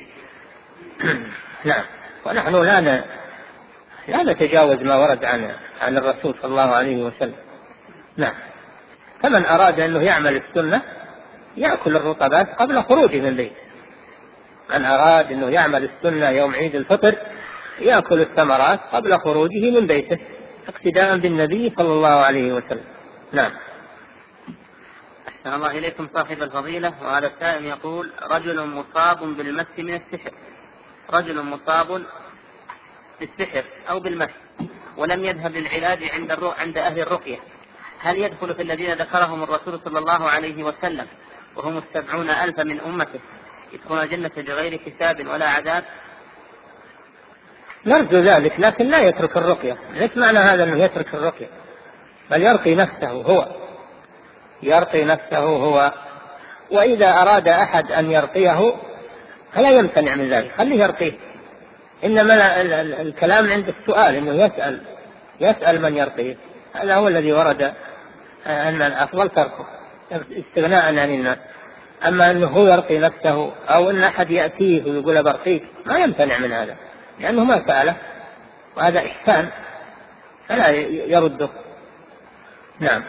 نعم. ونحن لا لا نتجاوز ما ورد عن عن الرسول صلى الله عليه وسلم. نعم. فمن أراد أنه يعمل السنة يأكل الرطبات قبل خروجه من البيت. من أراد أنه يعمل السنة يوم عيد الفطر يأكل الثمرات قبل خروجه من بيته اقتداء بالنبي صلى الله عليه وسلم. نعم. أحسن الله إليكم صاحب الفضيلة. وهذا السائل يقول: رجل مصاب بالمس من السحر رجل مصاب بالسحر أو بالمس ولم يذهب للعلاج عند عند أهل الرقية، هل يدخل في الذين ذكرهم الرسول صلى الله عليه وسلم وهم السبعون ألف من أمته يدخلون الجنة بغير حساب ولا عذاب؟ نرجو ذلك، لكن لا يترك الرقية. ليس معنى هذا أنه يترك الرقية، بل يرقي نفسه هو يرقي نفسه هو وإذا أراد أحد أن يرقيه فلا يمتنع من ذلك، خليه يرقيه. إنما الكلام عند السؤال أنه يسأل يسأل من يرقيه، هذا هو الذي ورد أن الأفضل تركه استغناء عن الناس. أما أنه هو يرقي نفسه أو أن أحد يأتيه ويقول برقيك ما يمتنع من هذا، لأنه ما سأله، وهذا إحسان فلا يرده. نعم.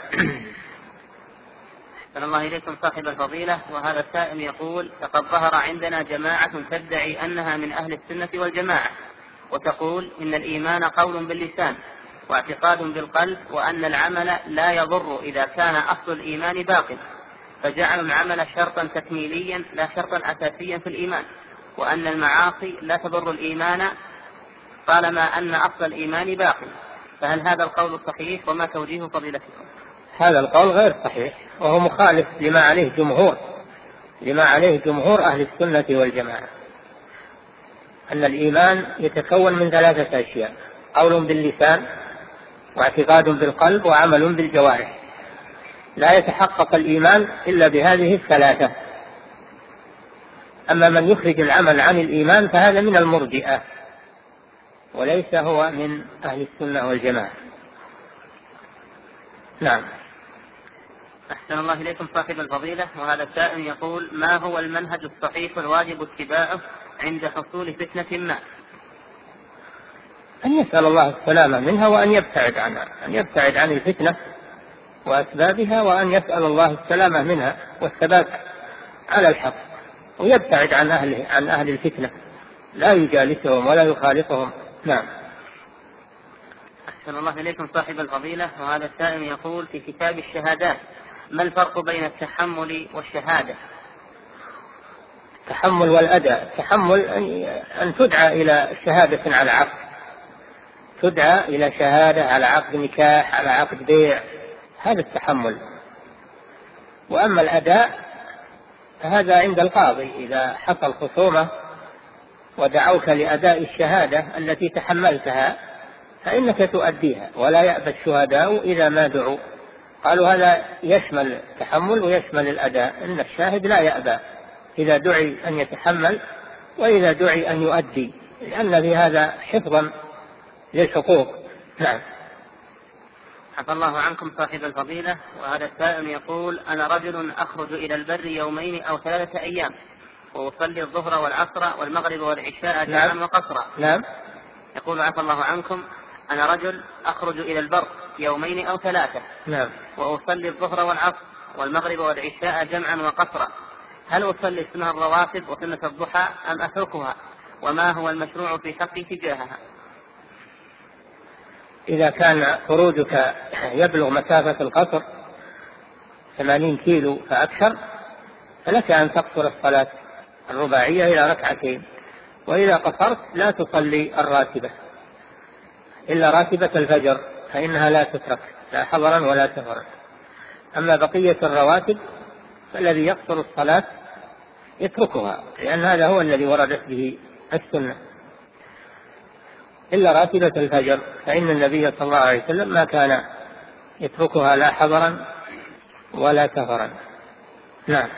أحسن الله إليكم صاحب الفضيلة. وهذا السائل يقول: لقد ظهر عندنا جماعة تدعي أنها من أهل السنة والجماعة، وتقول إن الإيمان قول باللسان واعتقاد بالقلب، وأن العمل لا يضر إذا كان أصل الإيمان باق، فجعلوا العمل شرطا تكميليا لا شرطا أساسيا في الإيمان، وأن المعاصي لا تضر الإيمان طالما أن أصل الإيمان باق. فهل هذا القول صحيح، وما توجيه فضيلتكم؟ هذا القول غير صحيح، وهو مخالف لما عليه جمهور لما عليه جمهور أهل السنة والجماعة، أن الإيمان يتكون من ثلاثة أشياء: قول باللسان واعتقاد بالقلب وعمل بالجوارح. لا يتحقق الإيمان إلا بهذه الثلاثة. أما من يخرج العمل عن الإيمان فهذا من المرجئة وليس هو من أهل السنة والجماعة. نعم. أحسن الله إليكم صاحب الفضيلة. وهذا السائل يقول: ما هو المنهج الصحيح الواجب اتباعه عند حصول فتنة ما؟ أن يسأل الله السلامة منها وأن يبتعد عنها، أن يبتعد عن الفتنة وأسبابها، وأن يسأل الله السلامة منها والثبات على الحق، ويبتعد عن أهل عن أهل الفتنة، لا يجالسهم ولا يخالطهم. نعم. أحسن الله إليكم صاحب الفضيلة. وهذا السائل يقول: في كتاب الشهادات ما الفرق بين التحمل والشهادة؟ التحمل والأداء: التحمل أن تدعى إلى شهادة على عقد، تدعى إلى شهادة على عقد نكاح، على عقد بيع، هذا التحمل. وأما الأداء فهذا عند القاضي، إذا حصل خصومة ودعوك لأداء الشهادة التي تحملتها فإنك تؤديها، ولا يأبى الشهداء إذا ما دعوا. قالوا هذا يشمل التحمل ويشمل الأداء، إن الشاهد لا يأبى إذا دعي أن يتحمل وإذا دعي أن يؤدي، لأن في هذا حفظا للحقوق. نعم. عفى الله عنكم صاحب الفضيلة. وهذا السائل يقول: أنا رجل أخرج إلى البر يومين أو ثلاثة أيام، وأصلي الظهر والعصر والمغرب والعشاء جمعا نعم. وقصرا. نعم. يقول: عفى الله عنكم، أنا رجل أخرج إلى البر يومين أو ثلاثة. نعم. وأصلي الظهر والعصر والمغرب والعشاء جمعا وقصرا، هل أصلي سنة الرواتب وسنة الضحى أم أتركها؟ وما هو المشروع في حقي تجاهها؟ إذا كان خروجك يبلغ مسافة القصر ثمانين كيلو فأكثر فلك أن تقصر الصلاة الرباعية إلى ركعتين، وإذا قصرت لا تصلي الراتبة إلا راتبة الفجر فإنها لا تترك لا حضرا ولا سفرا. أما بقية الرواتب فالذي يقصر الصلاة يتركها، لأن هذا هو الذي وردت به السنة، إلا راتبة الفجر فإن النبي صلى الله عليه وسلم ما كان يتركها لا حضرا ولا سفرا. نعم.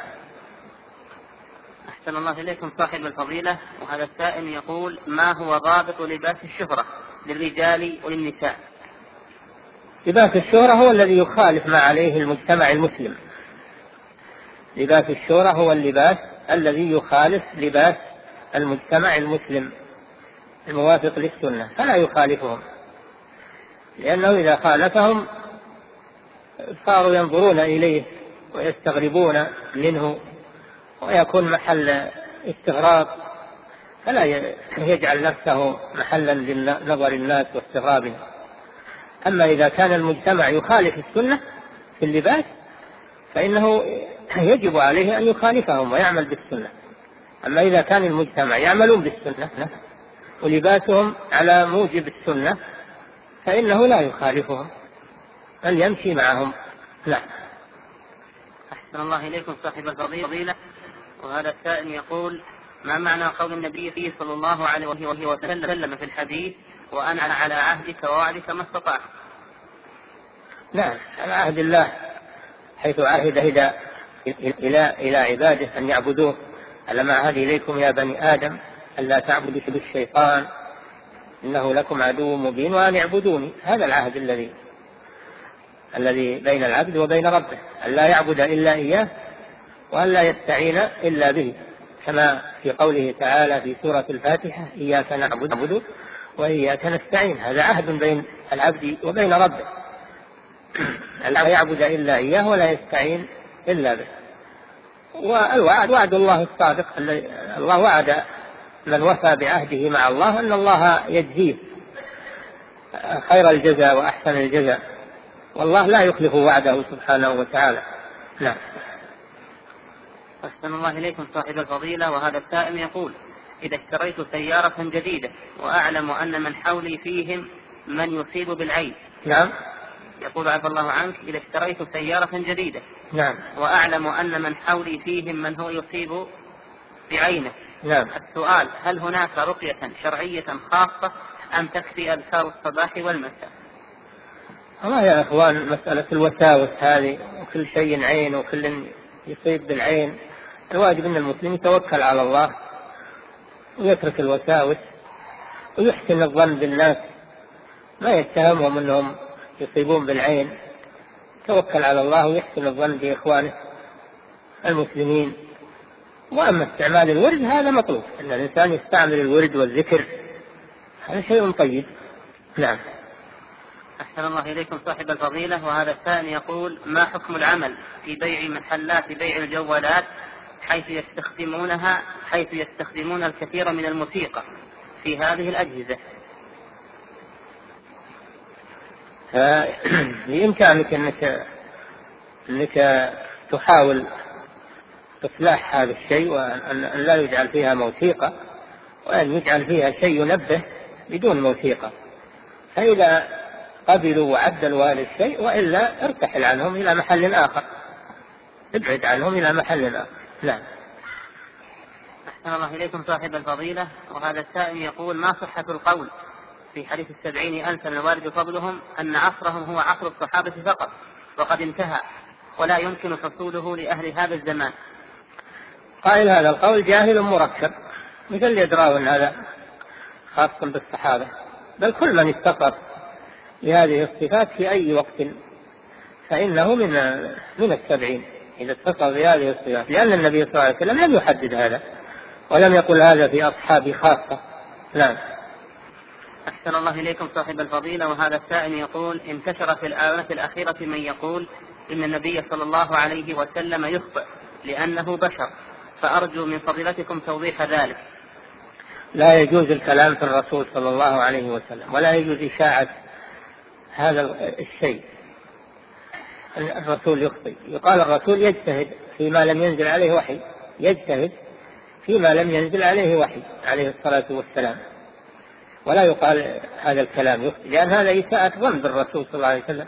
أحسن الله إليكم صاحب الفضيلة. وهذا السائل يقول: ما هو ضابط لباس الشهرة للرجال وللنساء؟ لباس الشهرة هو الذي يخالف ما عليه المجتمع المسلم. لباس الشهرة هو اللباس الذي يخالف لباس المجتمع المسلم الموافق للسنة، فلا يخالفهم، لأنه إذا خالفهم صاروا ينظرون إليه ويستغربون منه ويكون محل استغراب، فلا يجعل نفسه محلا لنظر الناس واستغرابهم. أما إذا كان المجتمع يخالف السنة في اللباس فإنه يجب عليه أن يخالفهم ويعمل بالسنة. أما إذا كان المجتمع يعملون بالسنة ولباسهم على موجب السنة فإنه لا يخالفهم بل يمشي معهم. لا. أحسن الله إليكم صاحب الفضيلة. وهذا السائل يقول: ما معنى قول النبي فيه صلى الله عليه وسلم في الحديث: وأنا على عهدك ووعدك ما استطعت؟ نعم، على عهد الله حيث عهد إلى إلى إلى عباده أن يعبدوه. ألم أعهد إليكم يا بني آدم ألا تعبدوا الشيطان إنه لكم عدو مبين وأن اعبدوني. هذا العهد الذي الذي بين العبد وبين ربه، أن لا يعبد إلا إياه وأن لا يستعين إلا به، كما في قوله تعالى في سورة الفاتحة: إياك نعبد وإياك نستعين. هذا عهد بين العبد وبين ربه، أن لا يعبد إلا إياه ولا يستعين إلا به. والوعد وعد الله الصادق، الله وعد من وفى بعهده مع الله أن الله يجزيه خير الجزاء وأحسن الجزاء، والله لا يخلف وعده سبحانه وتعالى. نعم. أحسن الله إليكم صاحب الفضيلة. وهذا السائل يقول: إذا اشتريت سيارة جديدة وأعلم أن من حولي فيهم من يصيب بالعين. نعم. يقول: عفى الله عنك، إذا اشتريت سيارة جديدة نعم وأعلم أن من حولي فيهم من هو يصيب بعينه. نعم. السؤال: هل هناك رقية شرعية خاصة أم تكفي أذكار الصباح والمساء؟ الله يا أخوان، مسألة الوساوس هذه وكل شيء عين وكل يصيب بالعين، الواجب أن المسلم يتوكل على الله ويترك الوساوس ويحسن الظن بالناس، ما يتهمهم أنهم يصيبون بالعين. توكل على الله ويحسن الظن بإخوانه المسلمين. وأما استعمال الورد هذا مطلوب، أن الإنسان يستعمل الورد والذكر، هذا شيء طيب. نعم. أحسن الله إليكم صاحب الفضيلة. وهذا السائل يقول: ما حكم العمل في بيع محلات بيع الجوالات حيث يستخدمونها حيث يستخدمون الكثير من الموسيقى في هذه الأجهزة؟ بإمكانك أنك أنك تحاول إصلاح هذا الشيء، وأن لا يجعل فيها موسيقى، وأن يجعل فيها شيء ينبه بدون موسيقى. فإذا قبلوا وعدلوا هذا الشيء، وإلا ارتحل عنهم إلى محل آخر، ابعد عنهم إلى محل آخر. نعم. أحسن الله إليكم صاحب الفضيلة. وهذا السائل يقول: ما صحة القول في حديث السبعين ألفا الوارد فضلهم أن عصرهم هو عصر الصحابة فقط وقد انتهى ولا يمكن حصوله لأهل هذا الزمان؟ قائل هذا القول جاهل مركب، مثل يدراون هذا خاص بالصحابة، بل كل من اتصف بهذه الصفات في أي وقت فإنه من من السبعين إذا اتصف بهذه الصفات، لأن النبي صلى الله عليه وسلم لم يحدد هذا ولم يقل هذا في أصحابه خاصة. نعم. أحسن الله إليكم صاحب الفضيلة. وهذا السائل يقول: انتشر في الآونة الأخيرة من يقول إن النبي صلى الله عليه وسلم يخطئ لأنه بشر، فأرجو من فضيلتكم توضيح ذلك. لا يجوز الكلام في الرسول صلى الله عليه وسلم، ولا يجوز إشاعة هذا الشيء. الرسول يخطئ، يقال الرسول يجتهد فيما لم ينزل عليه وحي، يجتهد فيما لم ينزل عليه وحي عليه الصلاة والسلام، ولا يقال هذا الكلام يخطئ، لأن هذا إساءة ظن بالرسول صلى الله عليه وسلم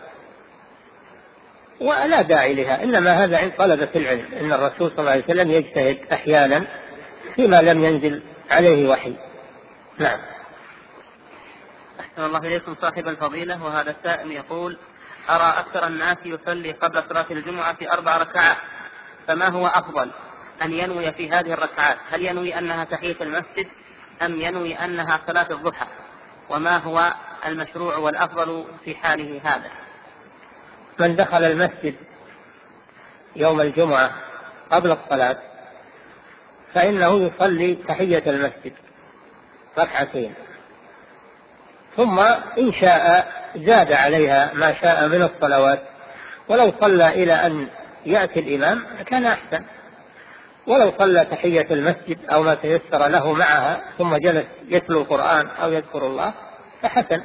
ولا داعي لها. إنما هذا عند طلبة العلم، إن الرسول صلى الله عليه وسلم يجتهد أحيانا فيما لم ينزل عليه وحي. نعم. أحسن الله إليكم صاحب الفضيلة. وهذا السائل يقول: أرى أكثر الناس يصلي قبل صلاة الجمعة في أربع ركعات، فما هو أفضل أن ينوي في هذه الركعات؟ هل ينوي أنها تحية المسجد أم ينوي أنها صلاة الضحى؟ وما هو المشروع والأفضل في حاله هذا؟ من دخل المسجد يوم الجمعة قبل الصلاة فإنه يصلي تحية المسجد ركعتين، ثم إن شاء زاد عليها ما شاء من الصلوات، ولو صلى إلى أن يأتي الإمام كان أحسن، ولو صلى تحية المسجد أو ما تيسر له معها ثم جلس يتلو القرآن أو يذكر الله فحسن.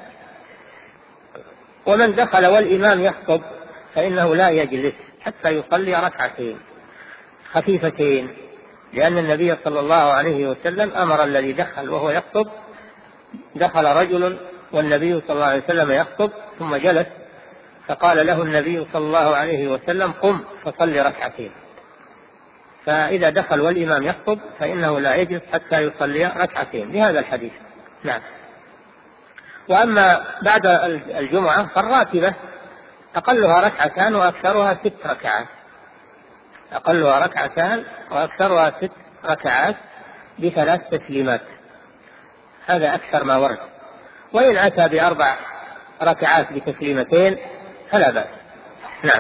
ومن دخل والإمام يخطب فإنه لا يجلس حتى يصلي ركعتين خفيفتين، لأن النبي صلى الله عليه وسلم أمر الذي دخل وهو يخطب، دخل رجل والنبي صلى الله عليه وسلم يخطب ثم جلس، فقال له النبي صلى الله عليه وسلم قم فصل ركعتين. فإذا دخل والإمام يخطب فإنه لا يجلس حتى يصلي ركعتين بهذا الحديث. نعم. وأما بعد الجمعة فالراتبة أقلها ركعتان وأكثرها ست ركعات، أقلها ركعتان وأكثرها ست ركعات بثلاث تسليمات، هذا أكثر ما ورد. وإن أتى بأربع ركعات بتسليمتين فلا بأس. نعم.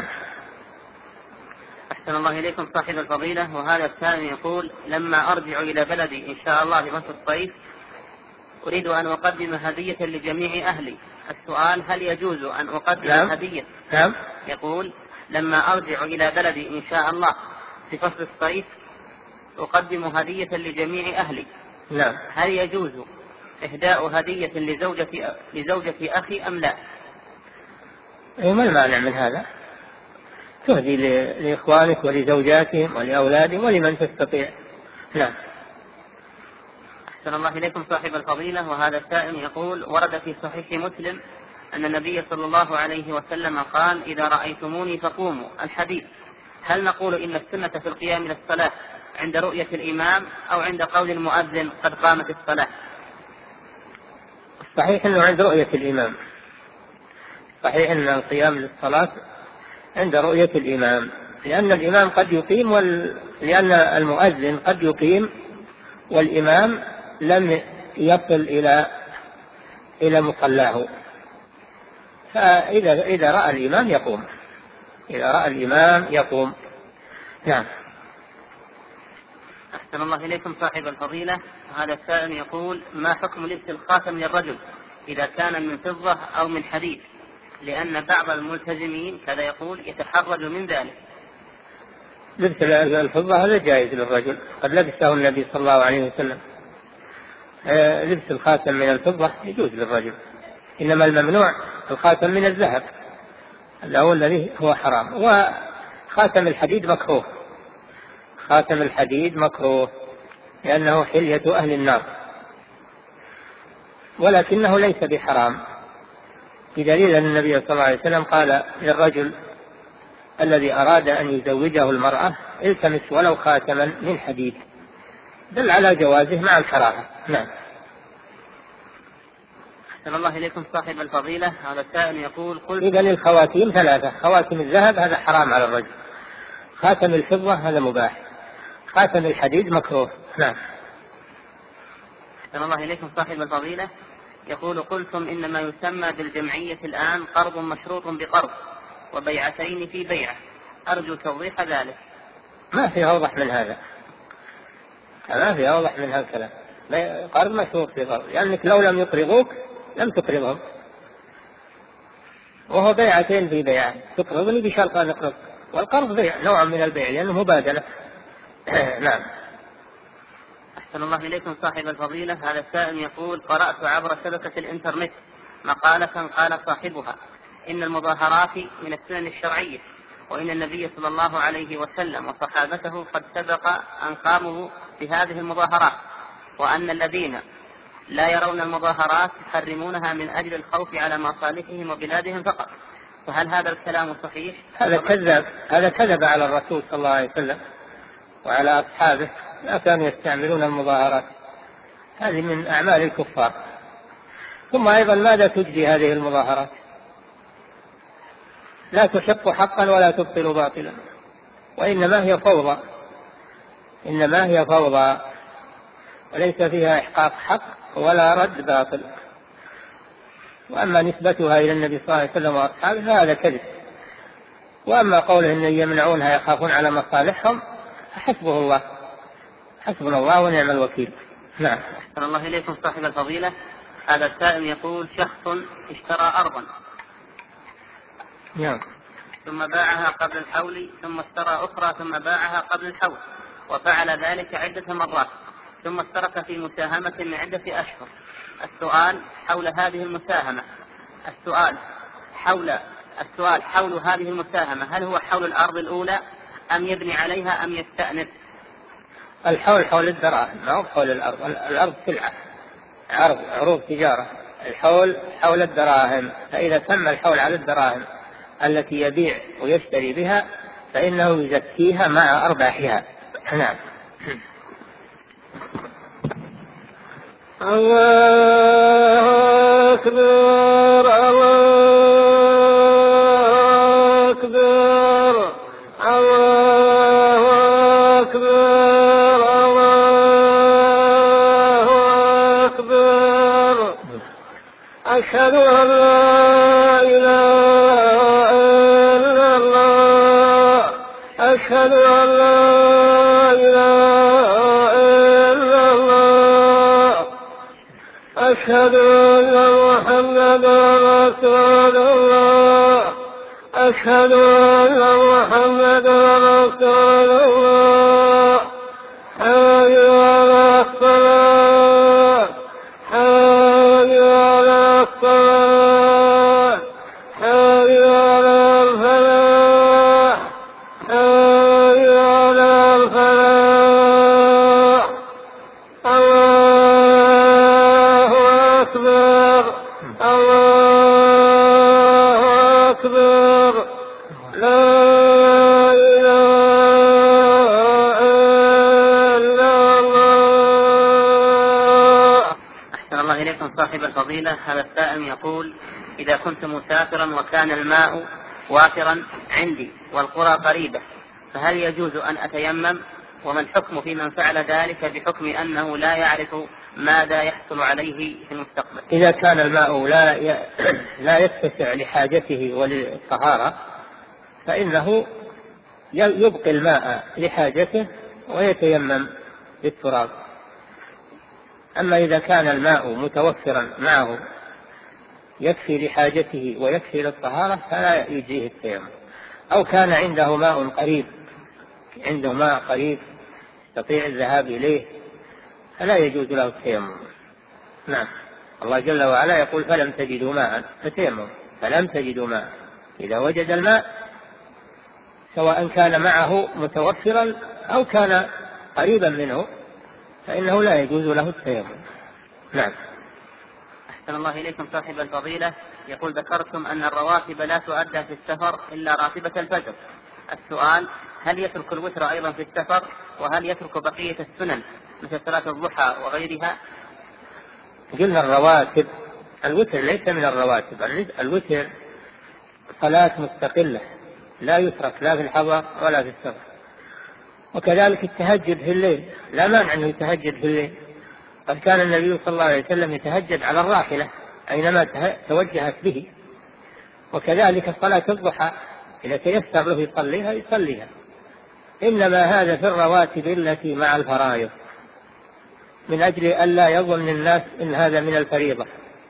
أحسن الله إليكم صاحب الفضيلة. وهذا السائل يقول: لما أرجع إلى بلدي إن شاء الله في فصل الصيف أريد أن أقدم هدية لجميع أهلي، السؤال: هل يجوز أن أقدم نعم. هدية؟ نعم. يقول: لما أرجع إلى بلدي إن شاء الله في فصل الصيف أقدم هدية لجميع أهلي. نعم. هل يجوز إهداء هدية لزوجة لزوجة أخي أم لا؟ ما المانع من هذا؟ تهدي لإخوانك ولزوجاتهم ولأولادهم ولمن تستطيع. نعم. أحسن الله إليكم صاحب الفضيلة. وهذا السائل يقول: ورد في صحيح مسلم أن النبي صلى الله عليه وسلم قال: إذا رأيتموني فقوموا، الحديث. هل نقول إن السنة في القيام للصلاة عند رؤية الإمام أو عند قول المؤذن قد قامت الصلاة؟ صحيح أنه عند رؤية الإمام، صحيح أن القيام للصلاة عند رؤية الإمام، لأن الإمام قد يقيم وال... لأن المؤذن قد يقيم والإمام لم يصل إلى إلى مصلاه، فإذا إذا رأى الإمام يقوم، إذا رأى الإمام يقوم. نعم. أحسن الله إليكم صاحب الفضيلة. هذا السائل يقول: ما حكم لبس الخاتم للرجل إذا كان من فضة أو من حديد؟ لأن بعض الملتزمين كذا يقول يتحرج من ذلك. لبس الفضة هذا جائز للرجل، قد لبسه النبي صلى الله عليه وسلم. لبس الخاتم من الفضة يجوز للرجل، إنما الممنوع الخاتم من الذهب اللي هو الذي هو حرام. وخاتم الحديد مكروه، خاتم الحديد مكروه لأنه حلية أهل النار، ولكنه ليس بحرام، بدليل أن النبي صلى الله عليه وسلم قال للرجل الذي أراد أن يزوجه المرأة: التمس ولو خاتما من حديد، دل على جوازه مع الكراهة. نعم. أحسن الله إليكم صاحب الفضيلة. هذا السائل يقول: قل إذا الخواتيم ثلاثة: خواتم الذهب هذا حرام على الرجل، خاتم الفضة هذا مباح، خاتم الحديد مكروه. نعم. أحسن الله إليكم صاحب الفضيلة. يقول: قلتم إن ما يسمى بالجمعية الآن قرض مشروط بقرض وبيعتين في بيعة، أرجو توضيح ذلك. ما في أوضح من هذا، ما في أوضح من هذا الكلام. قرض مشروط بقرض لأنك لو لم يقرضوك لم تقرضهم، وهو بيعتين في بيعة، تقرضني بشرط أن أقرض، والقرض بيع نوع من البيع لأنه مبادلة. نعم. أحسن الله إليكم صاحب الفضيلة. هذا السائل يقول: قرأت عبر شبكة الإنترنت مقالة قال صاحبها إن المظاهرات من السنن الشرعية، وإن النبي صلى الله عليه وسلم وصحابته قد سبق أن قاموا بهذه المظاهرات، وأن الذين لا يرون المظاهرات يحرمونها من أجل الخوف على مصالحهم وبلادهم فقط، فهل هذا الكلام صحيح؟ هذا كذب، هذا كذب على الرسول صلى الله عليه وسلم وعلى أصحابه، لا كانوا يستعملون المظاهرات، هذه من أعمال الكفار. ثم أيضا ماذا تجدي هذه المظاهرات؟ لا تحق حقا ولا تبطل باطلا، وإنما هي فوضى، إنما هي فوضى وليس فيها إحقاق حق ولا رد باطل. وأما نسبتها إلى النبي صلى الله عليه وسلم وأصحابه فهذا كذب. وأما قوله أن يمنعونها يخافون على مصالحهم فحسبه الله، حسبنا الله ونعم الوكيل. نعم. أحسن الله إليكم صاحب الفضيلة. هذا السائل يقول: شخص اشترى أرضا نعم. ثم باعها قبل الحول ثم اشترى أخرى ثم باعها قبل الحول، وفعل ذلك عدة مرات، ثم اشترك في مساهمة من عدة أشهر. السؤال حول هذه المساهمة السؤال حول السؤال حول هذه المساهمة هل هو حول الأرض الأولى أم يبني عليها أم يستأنف؟ الحول حول الدراهم، ما هو حول الأرض. الأرض سلعة، عرض عروض تجارة. الحول حول الدراهم، فإذا تم الحول على الدراهم التي يبيع ويشتري بها فإنه يزكيها مع أرباحها. نعم. الله أكبر الله أكبر الله أكبر الله أكبر. أشهد أن لا إله إلا الله أشهد أن لا إله إلا الله أشهد أن محمدا رسول الله أشهد أن محمدا رسول الله. حي على الصلاة حي على الصلاة حي على الفلاح حي على الفلاح. الله أكبر الله أكبر. لا إله إلا الله. أحسن الله إليكم صاحب الفضيلة. هذا السائل يقول: إذا كنت مسافرا وكان الماء وافرا عندي والقرى قريبة فهل يجوز أن أتيمم؟ وما الحكم في من فعل ذلك بحكم أنه لا يعرف ماذا يحصل عليه في المستقبل؟ إذا كان الماء لا ي... لا يتسع لحاجته وللطهارة فإنه يبقي الماء لحاجته ويتيمم بالتراب. أما إذا كان الماء متوفرا معه يكفي لحاجته ويكفي للطهارة فلا يجزيه التيمم. أو كان عنده ماء قريب عنده ماء قريب يستطيع الذهاب إليه فلا يجوز له التيمم. نعم. الله جل وعلا يقول: فلم تجدوا ماء فتيمموا. فلم تجدوا ماء، إذا وجد الماء سواء كان معه متوفرا أو كان قريبا منه فإنه لا يجوز له التيمم. نعم. أحسن الله إليكم صاحب الفضيلة. يقول: ذكرتم أن الرواتب لا تؤدى في السفر إلا راتبة الفجر. السؤال: هل يترك الوتر أيضا في السفر؟ وهل يترك بقية السنن مثل صلاة الضحى وغيرها؟ قلنا الرواتب، الوتر ليس من الرواتب. الوتر صلاة مستقلة لا يترك لا في الحضر ولا في السفر. وكذلك التهجد في الليل لا مانع أنه يتهجد في الليل. قد كان النبي صلى الله عليه وسلم يتهجد على الراحلة أينما توجهت به. وكذلك صلاة الضحى إذا تيسر له يصليها يصليها. إنما هذا في الرواتب التي مع الفرائض، من أجل أن لا يظن الناس إن هذا من الفريضة،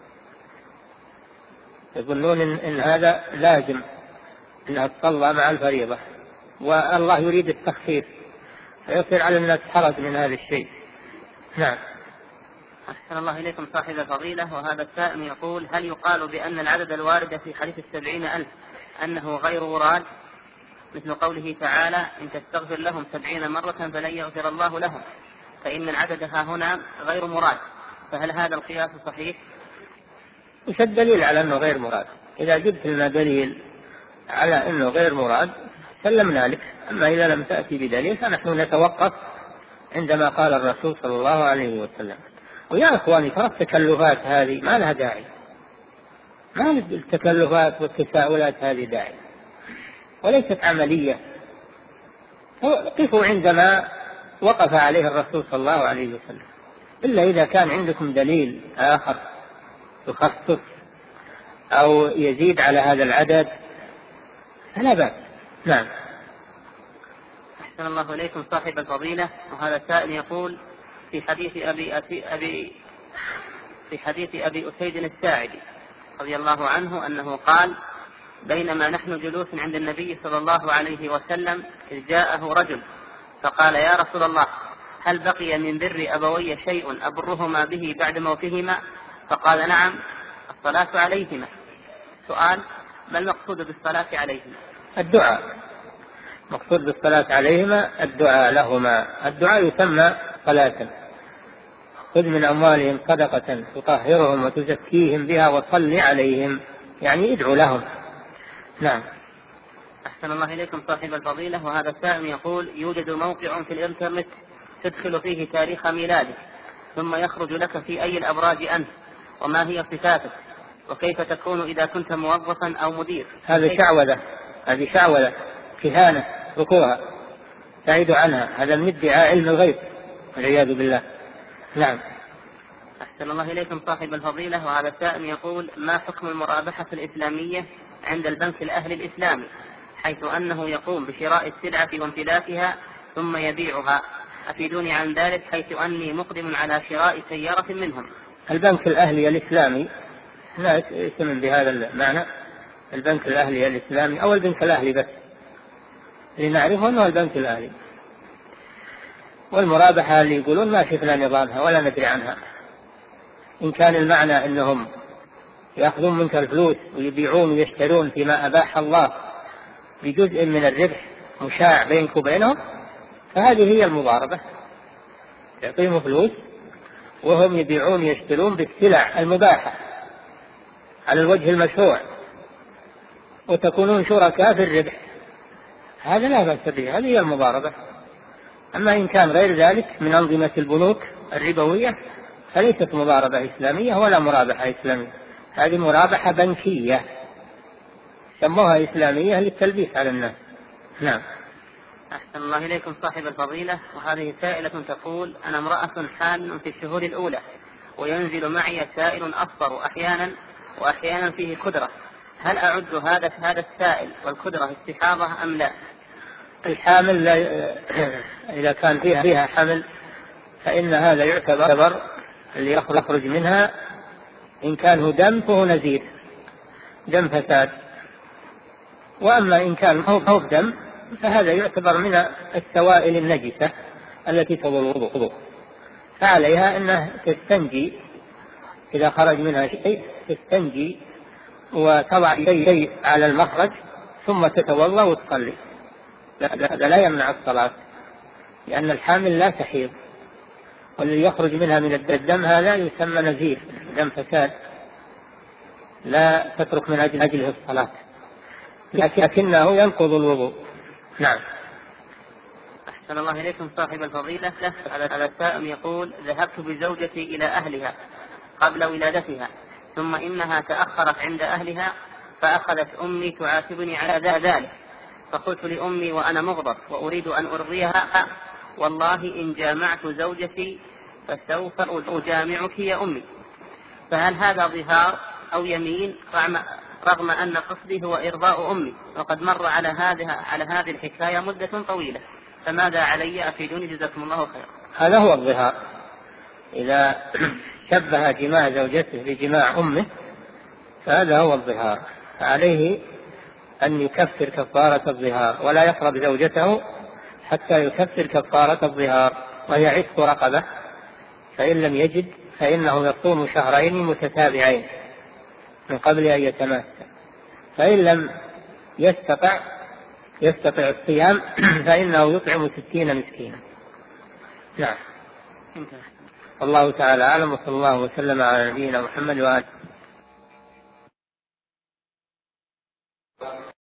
يظنون إن هذا لازم أنها تصلى مع الفريضة، والله يريد التخفيف فيصير على الناس حرج من هذا الشيء. نعم. أحسن الله إليكم صاحب الفضيلة. وهذا السائل يقول: هل يقال بأن العدد الوارد في حديث السبعين ألف أنه غير مراد، مثل قوله تعالى: إن تستغفر لهم سبعين مرة فلن يغفر الله لهم، فإن العدد ها هنا غير مراد، فهل هذا القياس صحيح؟ وش الدليل على أنه غير مراد؟ إذا جبت لنا دليل على أنه غير مراد سلمنا لك. أما إذا لم تأتي بدليل فنحن نتوقف عندما قال الرسول صلى الله عليه وسلم. ويا أخواني ترى التكلفات هذه ما لها داعي، ما التكلفات والتساؤلات هذه داعي وليست عملية. قفوا عندما وقف عليه الرسول صلى الله عليه وسلم، إلا إذا كان عندكم دليل آخر يخصص أو يزيد على هذا العدد فلا بأس. نعم. أحسن الله إليكم صاحب الفضيلة. وهذا سائل يقول: في حديث أبي أبي في حديث أبي أسيد الساعدي رضي الله عنه أنه قال: بينما نحن جلوس عند النبي صلى الله عليه وسلم إذ جاءه رجل فقال: يا رسول الله، هل بقي من بر أبوي شيء أبرهما به بعد موتهما؟ فقال: نعم، الصلاة عليهما. سؤال: ما المقصود بالصلاة عليهما؟ الدعاء. مقصود بالصلاة عليهما الدعاء لهما. الدعاء يسمى صلاة. خذ من أموالهم صدقة تطهرهم وتزكيهم بها وصل عليهم، يعني ادعو لهم. نعم. أحسن الله إليكم صاحب الفضيلة. وهذا السائل يقول: يوجد موقع في الإنترنت تدخل فيه تاريخ ميلادك ثم يخرج لك في أي الأبراج أنت، وما هي صفاتك، وكيف تكون إذا كنت موظفا أو مدير. هذا شعوذة، هذه شعوذة كهانة، اتركوها، ابتعدوا عنها. هذا من ادعاء علم الغيب والعياذ بالله. نعم. أحسن الله إليكم صاحب الفضيلة. وهذا السائل يقول: ما حكم المرابحة الإسلامية عند البنك الأهلي الإسلامي، حيث أنه يقوم بشراء السلعة وامتلاكها ثم يبيعها؟ أفيدوني عن ذلك، حيث أني مقدم على شراء سيارة منهم. البنك الأهلي الإسلامي لا اسم بهذا المعنى، البنك الأهلي الإسلامي أو البنك الأهلي بس، لنعرفه أنه البنك الأهلي. والمرابحة اللي يقولون ما شفنا نظامها ولا ندري عنها. إن كان المعنى أنهم يأخذون منك الفلوس ويبيعون ويشترون فيما أباح الله بجزء من الربح مشاع بينك وبينهم، فهذه هي المضاربة. يعطيهم فلوس وهم يبيعون ويشترون بالسلع المباحة على الوجه المشروع، وتكونون شركاء في الربح، هذا لا بأس به، هذه هي المضاربة. أما إن كان غير ذلك من أنظمة البنوك الربوية فليست مضاربة إسلامية ولا مرابحة إسلامية، هذه مرابحة بنكية سموها إسلامية للتلبيس على الناس. نعم. أحسن الله إليكم صاحب الفضيلة. وهذه سائلة تقول: أنا امرأة حامل في الشهور الأولى، وينزل معي سائل أصفر أحيانا وأحيانا فيه كدرة، هل أعد هذا هذا السائل والكدرة استحاضة أم لا؟ الحامل لا إذا كان فيها, فيها حمل فإن هذا يعتبر اللي يخرج منها، إن كان هو دم فهو نزيف، دم فساد. وأما إن كان هو دم فهذا يعتبر من السوائل النجسة التي تضر الوضوء، فعليها أنها تستنجي إذا خرج منها شيء، تستنجي وتضع شيء على المخرج ثم تتوضأ وتصلي. هذا لا يمنع الصلاة، لأن الحامل لا تحيض، والذي يخرج منها من الدم هذا يسمى نزيف، دم فساد، لا تترك من أجل أجله الصلاة، لكنه ينقض الوضوء. نعم. أحسن الله إليكم صاحب الفضيلة. على السائل يقول: ذهبت بزوجتي إلى أهلها قبل ولادتها، ثم إنها تأخرت عند أهلها، فأخذت أمي تعاتبني على ذلك، فقلت لأمي وأنا مغضب وأريد أن أرضيها: والله إن جامعت زوجتي فسوف أجامعك يا أمي. فهل هذا ظهار أو يمين، رغم أن قصدي هو إرضاء أمي، وقد مر على هذه على هذه الحكاية مدة طويلة، فماذا علي؟ أفيدوني جزاكم الله خيرا. هذا هو الظهار، إذا شبه جماع زوجته بجماع أمه فهذا هو الظهار، فعليه أن يكفر كفارة الظهار، ولا يقرب زوجته حتى يكفر كفارة الظهار، وهي عتق رقبة، فإن لم يجد فإنه يصوم شهرين متتابعين من قبل أن يتماسى، فإن لم يستطع يستطيع الصيام فإنه يطعم ستين مسكينا. نعم. الله تعالى أعلم، وصلى الله وسلم على نبينا محمد وآله.